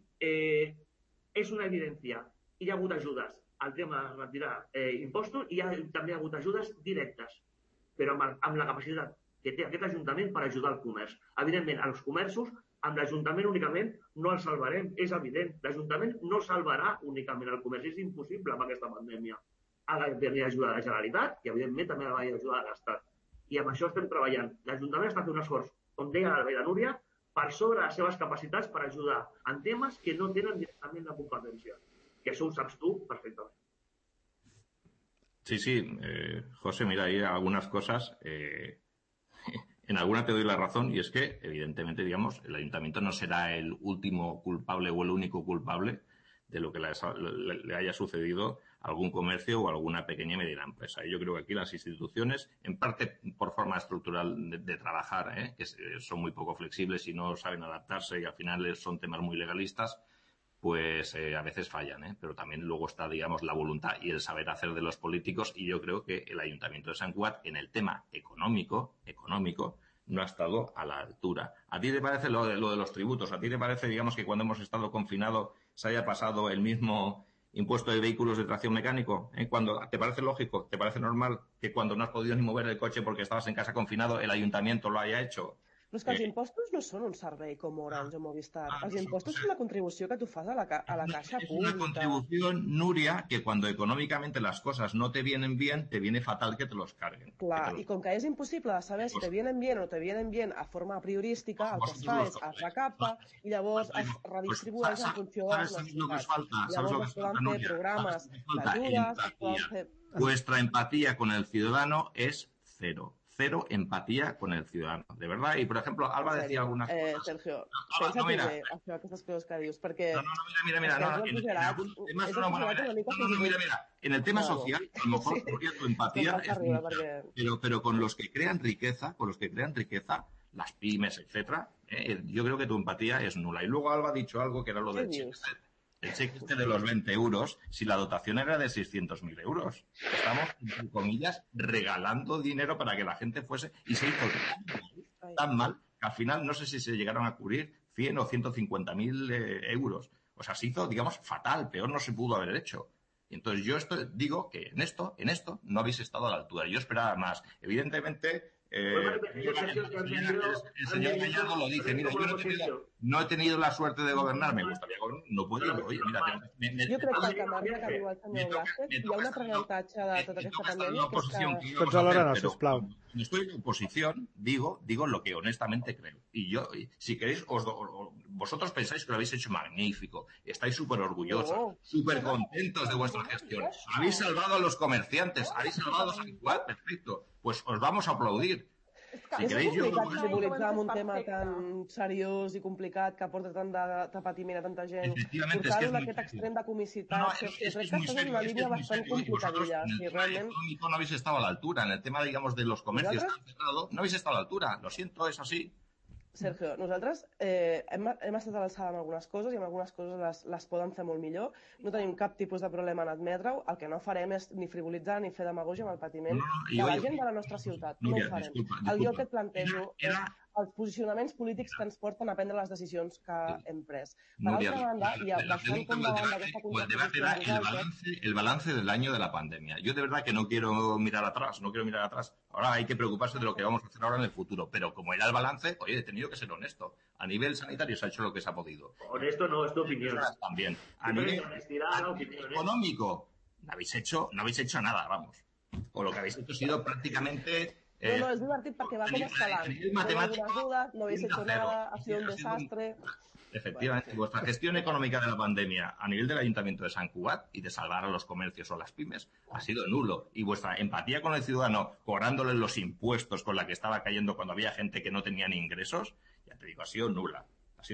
és una evidència. Hi ha hagut ajudes al tema de retirar impostos i també hi ha hagut ajudes directes, però amb la capacitat que té aquest Ajuntament per ajudar el comerç. Evidentment, els comerços, amb l'Ajuntament únicament no els salvarem, és evident. L'Ajuntament no salvarà únicament el comerç, és impossible amb aquesta pandèmia. Ha d'haver ajuda de la Generalitat i, evidentment, també ha d'haver ajuda de l'Estat. I amb això estem treballant. L'Ajuntament està fent un esforç, com deia la Núria, per sobre les seves capacitats per ajudar en temes que no tenen directament la competència. Que això ho saps tu perfectament. Sí, José, mira, hay algunas cosas, en alguna te doy la razón, y es que, evidentemente, digamos, el ayuntamiento no será el último culpable o el único culpable de lo que le haya sucedido algún comercio o alguna pequeña y mediana empresa. Y yo creo que aquí las instituciones, en parte por forma estructural de trabajar, que son muy poco flexibles y no saben adaptarse y al final son temas muy legalistas, pues a veces fallan, pero también luego está, digamos, la voluntad y el saber hacer de los políticos, y yo creo que el Ayuntamiento de Sant Cugat en el tema económico, no ha estado a la altura. ¿A ti te parece lo de los tributos? ¿A ti te parece, digamos, que cuando hemos estado confinados se haya pasado el mismo impuesto de vehículos de tracción mecánico? ¿Te parece lógico, te parece normal que cuando no has podido ni mover el coche porque estabas en casa confinado, el ayuntamiento lo haya hecho? Però és que els impostos no són un servei com Orange o Movistar. Els impostos són la contribució que tu fas a la caixa pública. Es una contribución, Nuria, que cuando económicamente las cosas no te vienen bien, te viene fatal que te los carguen. Clar, i com que és impossible de saber si te vienen bien o no te vienen bien a forma priorística, el que es fa és es recapta i llavors es redistribueix en funció de les necessitats. Llavors es poden fer programes d'ajudes, es poden fer... Vuestra empatía con el ciudadano es cero. Cero empatía con el ciudadano, de verdad. Y, por ejemplo, Alba decía algunas cosas. Sergio, pensa bé això, aquestes coses que dius, perquè... Mira. En el tema social, a lo mejor tu empatía es... Pero con los que crean riqueza, las pymes, etcétera, yo creo que tu empatía es nula. Y luego Alba ha dicho algo que era lo del cheque. El cheque de los 20 euros, si la dotación era de 600.000 euros. Estamos, entre comillas, regalando dinero para que la gente fuese, y se hizo tan mal que al final no sé si se llegaron a cubrir 100 o 150.000 euros. O sea, se hizo, digamos, fatal, peor no se pudo haber hecho. Y entonces yo digo que en esto no habéis estado a la altura. Yo esperaba más. Evidentemente... el señor Gallardo lo dice, mira, yo no he tenido la suerte de gobernar, me gustaría gobernar, no puedo, oye, mira... Jo crec que el camarada que diu el senyor Blázquez, hi ha un aprenentatge de tota aquesta pandèmia que és que... Tots alhora no, sisplau. Cuando estoy en oposición, digo lo que honestamente creo. Y yo, si queréis, vosotros pensáis que lo habéis hecho magnífico, estáis súper orgullosos, súper contentos de vuestra gestión. Habéis salvado a los comerciantes, habéis salvado a Sant Cugat, perfecto. Pues os vamos a aplaudir. Si queréis, complicat frivolitzar amb un tema tan seriós i complicat que porta tant de patiment a tanta gent, portar-ho en aquest extrem de comicitat, crec que estàs en una línia bastant complicadilla. En el tema económico no habéis estado a la altura, en el tema, digamos, de los comercios que han cerrado, no habéis estado a la altura. Lo siento, es así. Sergio, nosaltres hem estat a l'alçada amb algunes coses i amb algunes coses les poden fer molt millor. No tenim cap tipus de problema en admetre-ho. El que no farem és ni frivolitzar ni fer demagògia amb el patiment de la gent de la nostra ciutat. No ho farem. El jo que et plantejo és els posicionaments polítics que ens porten a prendre les decisions que hem pres. Per altra banda, i deixant com de banda aquesta contraposició... El balance del año de la pandemia. Yo de verdad que no quiero mirar atrás, Ahora hay que preocuparse de lo que vamos a hacer ahora en el futuro. Pero como era el balance, oye, he tenido que ser honesto. A nivel sanitario se ha hecho lo que se ha podido. Honesto no, es tu opinión. También. A nivel económico, no habéis hecho nada, vamos. O lo que habéis hecho ha sido prácticamente... No, és divertit perquè va com escalant. Tenim algunes dudas, no habéis hecho nada, ha sido un desastre... Efectivamente, vuestra gestión económica de la pandemia a nivel del Ayuntamiento de Sant Cugat y de salvar a los comercios o las pymes ha sido nulo. Y vuestra empatía con el ciudadano, cobrándole los impuestos con la que estaba cayendo cuando había gente que no tenía ni ingresos, ya te digo, ha sido nula.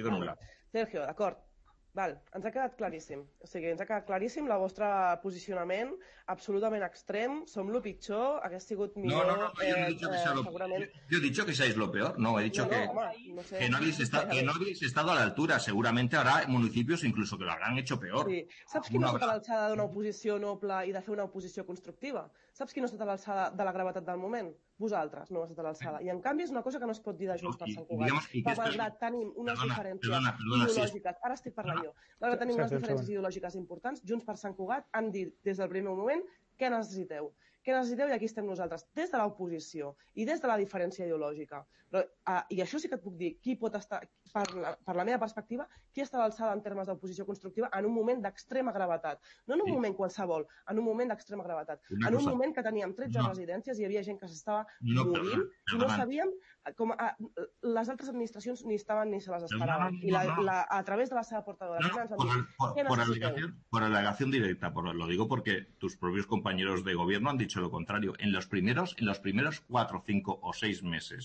Sergio, d'acord. Val, ens ha quedat claríssim. O sigui, ens ha quedat claríssim el vostre posicionament absolutament extrem. Som lo pitjor, hagués sigut millor... No, yo no he dicho que sea lo peor. Yo he dicho que seáis lo peor. No, he dicho que no habéis estado a la altura. Seguramente habrá municipios incluso que lo habrán hecho peor. Sí. Saps qui no ha estat a l'alçada d'una oposició noble i de fer una oposició constructiva? Saps qui no ha estat a l'alçada de la gravetat del moment? Vosaltres no heu estat a l'alçada. I en canvi és una cosa que no es pot dir de Junts per Sant Cugat. Malgrat tenim unes diferències ideològiques. Ara estic parlant jo. Malgrat tenim unes diferències ideològiques importants, Junts per Sant Cugat han dit des del primer moment què necessiteu. Què necessiteu i aquí estem nosaltres, des de l'oposició i des de la diferència ideològica. Però, i això sí que et puc dir, qui pot estar, per la meva perspectiva, qui està a l'alçada en termes d'oposició constructiva en un moment d'extrema gravetat. No en un moment qualsevol, en un moment d'extrema gravetat. En un moment que teníem 13 residències i hi havia gent que s'estava morint i no sabíem com les altres administracions ni estaven ni se les esperaven. I a través de la seva portadora ens han dit, què necessiteu? Por alegación directa, lo digo porque tus propios compañeros de gobierno han dicho lo contrario. En los primeros 4, 5 o 6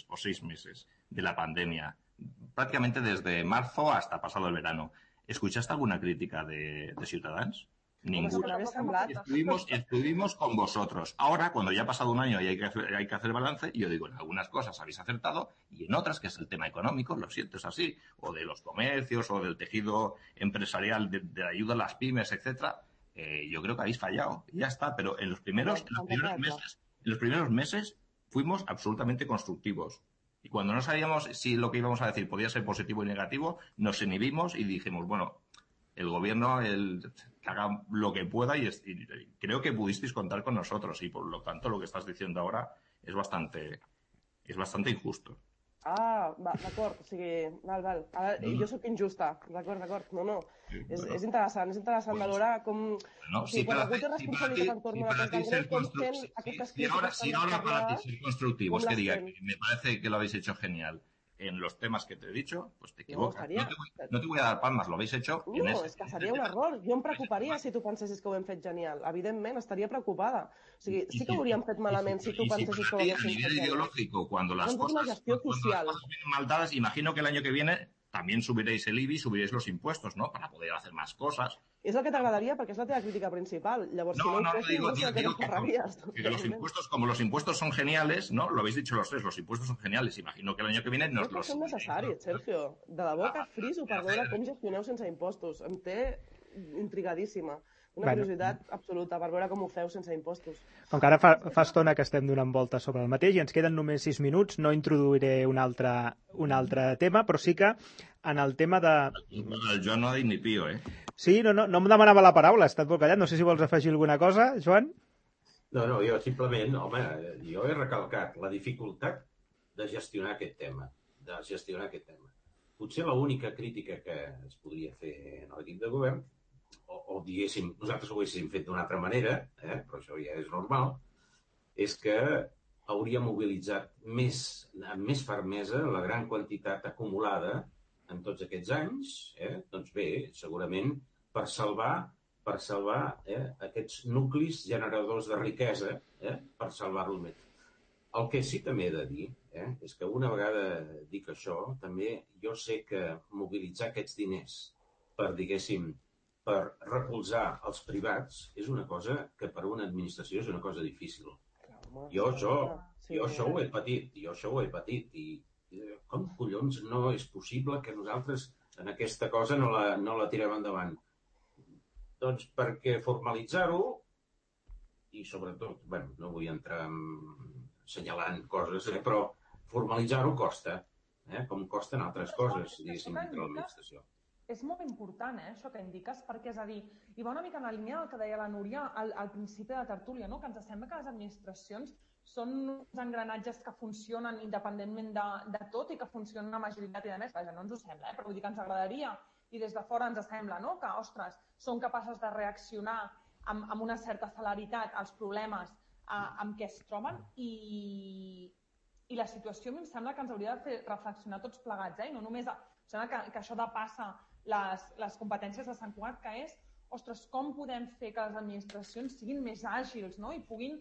meses de la pandemia, prácticamente desde marzo hasta pasado el verano, ¿escuchaste alguna crítica de Ciutadans? Ninguno. Semblat. Estuvimos con vosotros. Ahora, cuando ya ha pasado un año y hay que hacer balance, yo digo, en algunas cosas habéis acertado y en otras, que es el tema económico, lo siento, es así, o de los comercios, o del tejido empresarial, de la ayuda a las pymes, etcétera, yo creo que habéis fallado. Y ya está, pero en los primeros meses fuimos absolutamente constructivos. Y cuando no sabíamos si lo que íbamos a decir podía ser positivo y negativo, nos inhibimos y dijimos, bueno, el gobierno que haga lo que pueda y creo que pudisteis contar con nosotros y por lo tanto lo que estás diciendo ahora es bastante injusto. D'acord, o sigui, val. Ara, jo sóc injusta, d'acord. No. És interessant valorar com... No, si para ti ser constructivo, si ahora para ti ser constructivo es que diga que me parece que lo habéis hecho genial en los temas que te he dicho, pues te equivocas. No te voy a dar palmas, lo habéis hecho en ese. És que seria un error. Jo em preocuparia si tu pensessis que ho hem fet genial. Evidentment, estaria preocupada. O sigui, sí que ho hauríem fet malament si tu pensessis que ho haguéssim fet genial. A nivel ideológico, cuando las cosas vienen mal dadas, imagino que el año que viene también subiréis el IBI, subiréis los impuestos, ¿no? Para poder hacer más cosas. És el que t'agradaria perquè és la teva crítica principal. Llavors, digo que los impuestos, como los impuestos son geniales, ¿no? Lo habéis dicho los tres, los impuestos son geniales. Imagino que el año que viene nos los... No són necessaris, Sergio. De debò que friso per veure com gestioneu sense impostos. Em té intrigadíssima. Una curiositat absoluta per veure com ho feu sense impostos. Com que ara fa estona que estem donant voltes sobre el mateix i ens queden només 6 minuts, no introduiré un altre tema, però sí que en el tema de... El Joan no ha dit ni pío, eh? Sí, no em demanava la paraula, he estat molt callat. No sé si vols afegir alguna cosa, Joan? No, jo simplement, jo he recalcat la dificultat de gestionar aquest tema. Potser l'única crítica que es podria fer a l'equip de govern, o diguéssim, nosaltres ho haguéssim fet d'una altra manera, però això ja és normal, és que hauria mobilitzat amb més fermesa la gran quantitat acumulada en tots aquests anys, doncs bé, segurament per salvar aquests nuclis generadors de riquesa, per salvar-lo més. El que sí també he de dir és que una vegada dic això, també jo sé que mobilitzar aquests diners per, diguéssim, per recolzar els privats és una cosa que per una administració és una cosa difícil. Jo això ho he patit i com collons no és possible que nosaltres en aquesta cosa no la tirem endavant? Doncs perquè formalitzar-ho i sobretot, no vull entrar assenyalant coses, però formalitzar-ho costa, com costen altres coses, diguéssim, dintre l'administració. És molt important, això que indiques, perquè, és a dir, i va una mica en la línia del que deia la Núria al principi de la tertúlia, no? Que ens sembla que les administracions són uns engranatges que funcionen independentment de tot i que funcionen amb agilitat i de més. Vaja, no ens ho sembla, però vull dir que ens agradaria i des de fora ens sembla, no? Que, ostres, són capaces de reaccionar amb una certa celeritat als problemes amb què es troben i la situació a mi em sembla que ens hauria de fer reflexionar tots plegats, i no només... Em sembla que això depassa les competències de Sant Cugat, que és, ostres, com podem fer que les administracions siguin més àgils, no? I puguin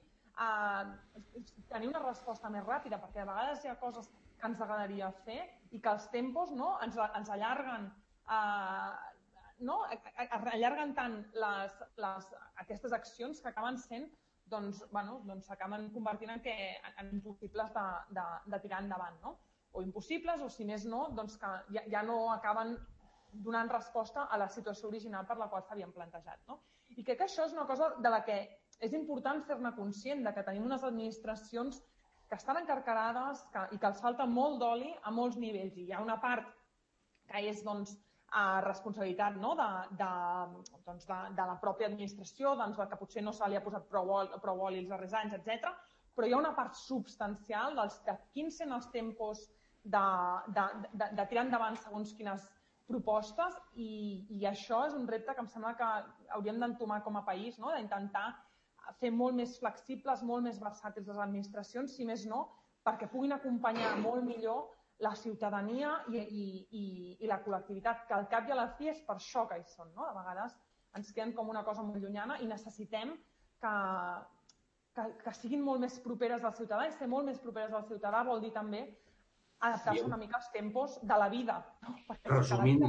tenir una resposta més ràpida, perquè a vegades hi ha coses que ens agradaria fer i que els tempos ens allarguen, allarguen tant aquestes accions que acaben sent, s'acaben convertint en impossibles de tirar endavant, no? O impossibles, o si més no, doncs que ja no acaben donant resposta a la situació original per la qual s'havien plantejat, no? I crec que això és una cosa de la que és important fer-ne conscient, de que tenim unes administracions que estan encarcarades i que els falta molt d'oli a molts nivells. I hi ha una part que és responsabilitat de la pròpia administració, que potser no se li ha posat prou oli els darrers anys, etc. Però hi ha una part substancial de quins són els tempos de tirar endavant segons quines propostes i això és un repte que em sembla que hauríem d'entomar com a país, d'intentar fer molt més flexibles, molt més versàtils les administracions, si més no, perquè puguin acompanyar molt millor la ciutadania i la col·lectivitat, que al cap i a la fi és per això que hi són. A vegades ens queden com una cosa molt llunyana i necessitem que siguin molt més properes al ciutadà, i ser molt més properes al ciutadà vol dir també adaptar-se una mica als tempos de la vida. No? Resumint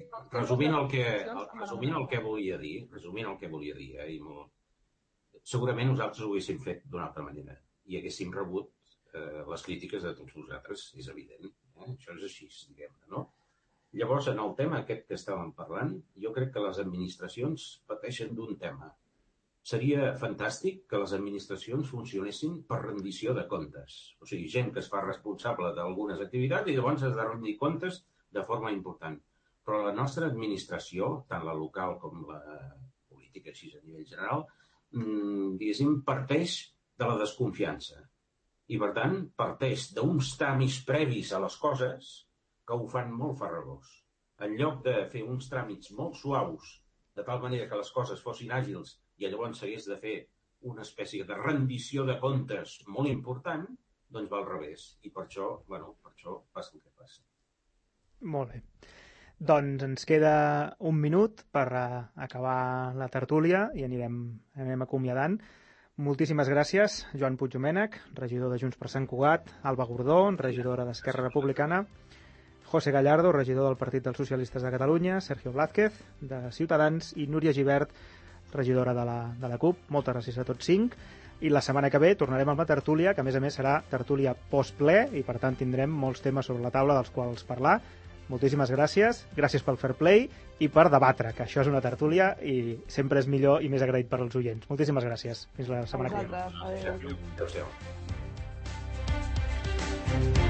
el que volia dir, i molt... segurament nosaltres ho haguéssim fet d'una altra manera i haguéssim rebut les crítiques de tots vosaltres, és evident. Això és així, diguem-ne, no? Llavors, en el tema aquest que estàvem parlant, jo crec que les administracions pateixen d'un tema. Seria fantàstic que les administracions funcionessin per rendició de comptes. O sigui, gent que es fa responsable d'algunes activitats i llavors has de rendir comptes de forma important. Però la nostra administració, tant la local com la política així a nivell general, diguéssim, parteix de la desconfiança. I, per tant, parteix d'uns tràmits previs a les coses que ho fan molt farragós. En lloc de fer uns tràmits molt suaus, de tal manera que les coses fossin àgils i llavors s'hagués de fer una espècie de rendició de comptes molt important, doncs va al revés. I per això passa el que passa. Molt bé. Doncs ens queda un minut per acabar la tertúlia i anem acomiadant. Moltíssimes gràcies, Joan Puigdomènech, regidor de Junts per Sant Cugat, Alba Gordó, regidora d'Esquerra Republicana, José Gallardo, regidor del Partit dels Socialistes de Catalunya, Sergio Blázquez, de Ciutadans, i Núria Gibert, regidora de la CUP. Moltes gràcies a tots 5. I la setmana que ve tornarem amb la tertúlia, que a més serà tertúlia postple, i per tant tindrem molts temes sobre la taula dels quals parlar. Moltíssimes gràcies. Gràcies pel fair play i per debatre, que això és una tertúlia i sempre és millor i més agraït per als oients. Moltíssimes gràcies. Fins la setmana que ve. Adéu. Adéu-siau.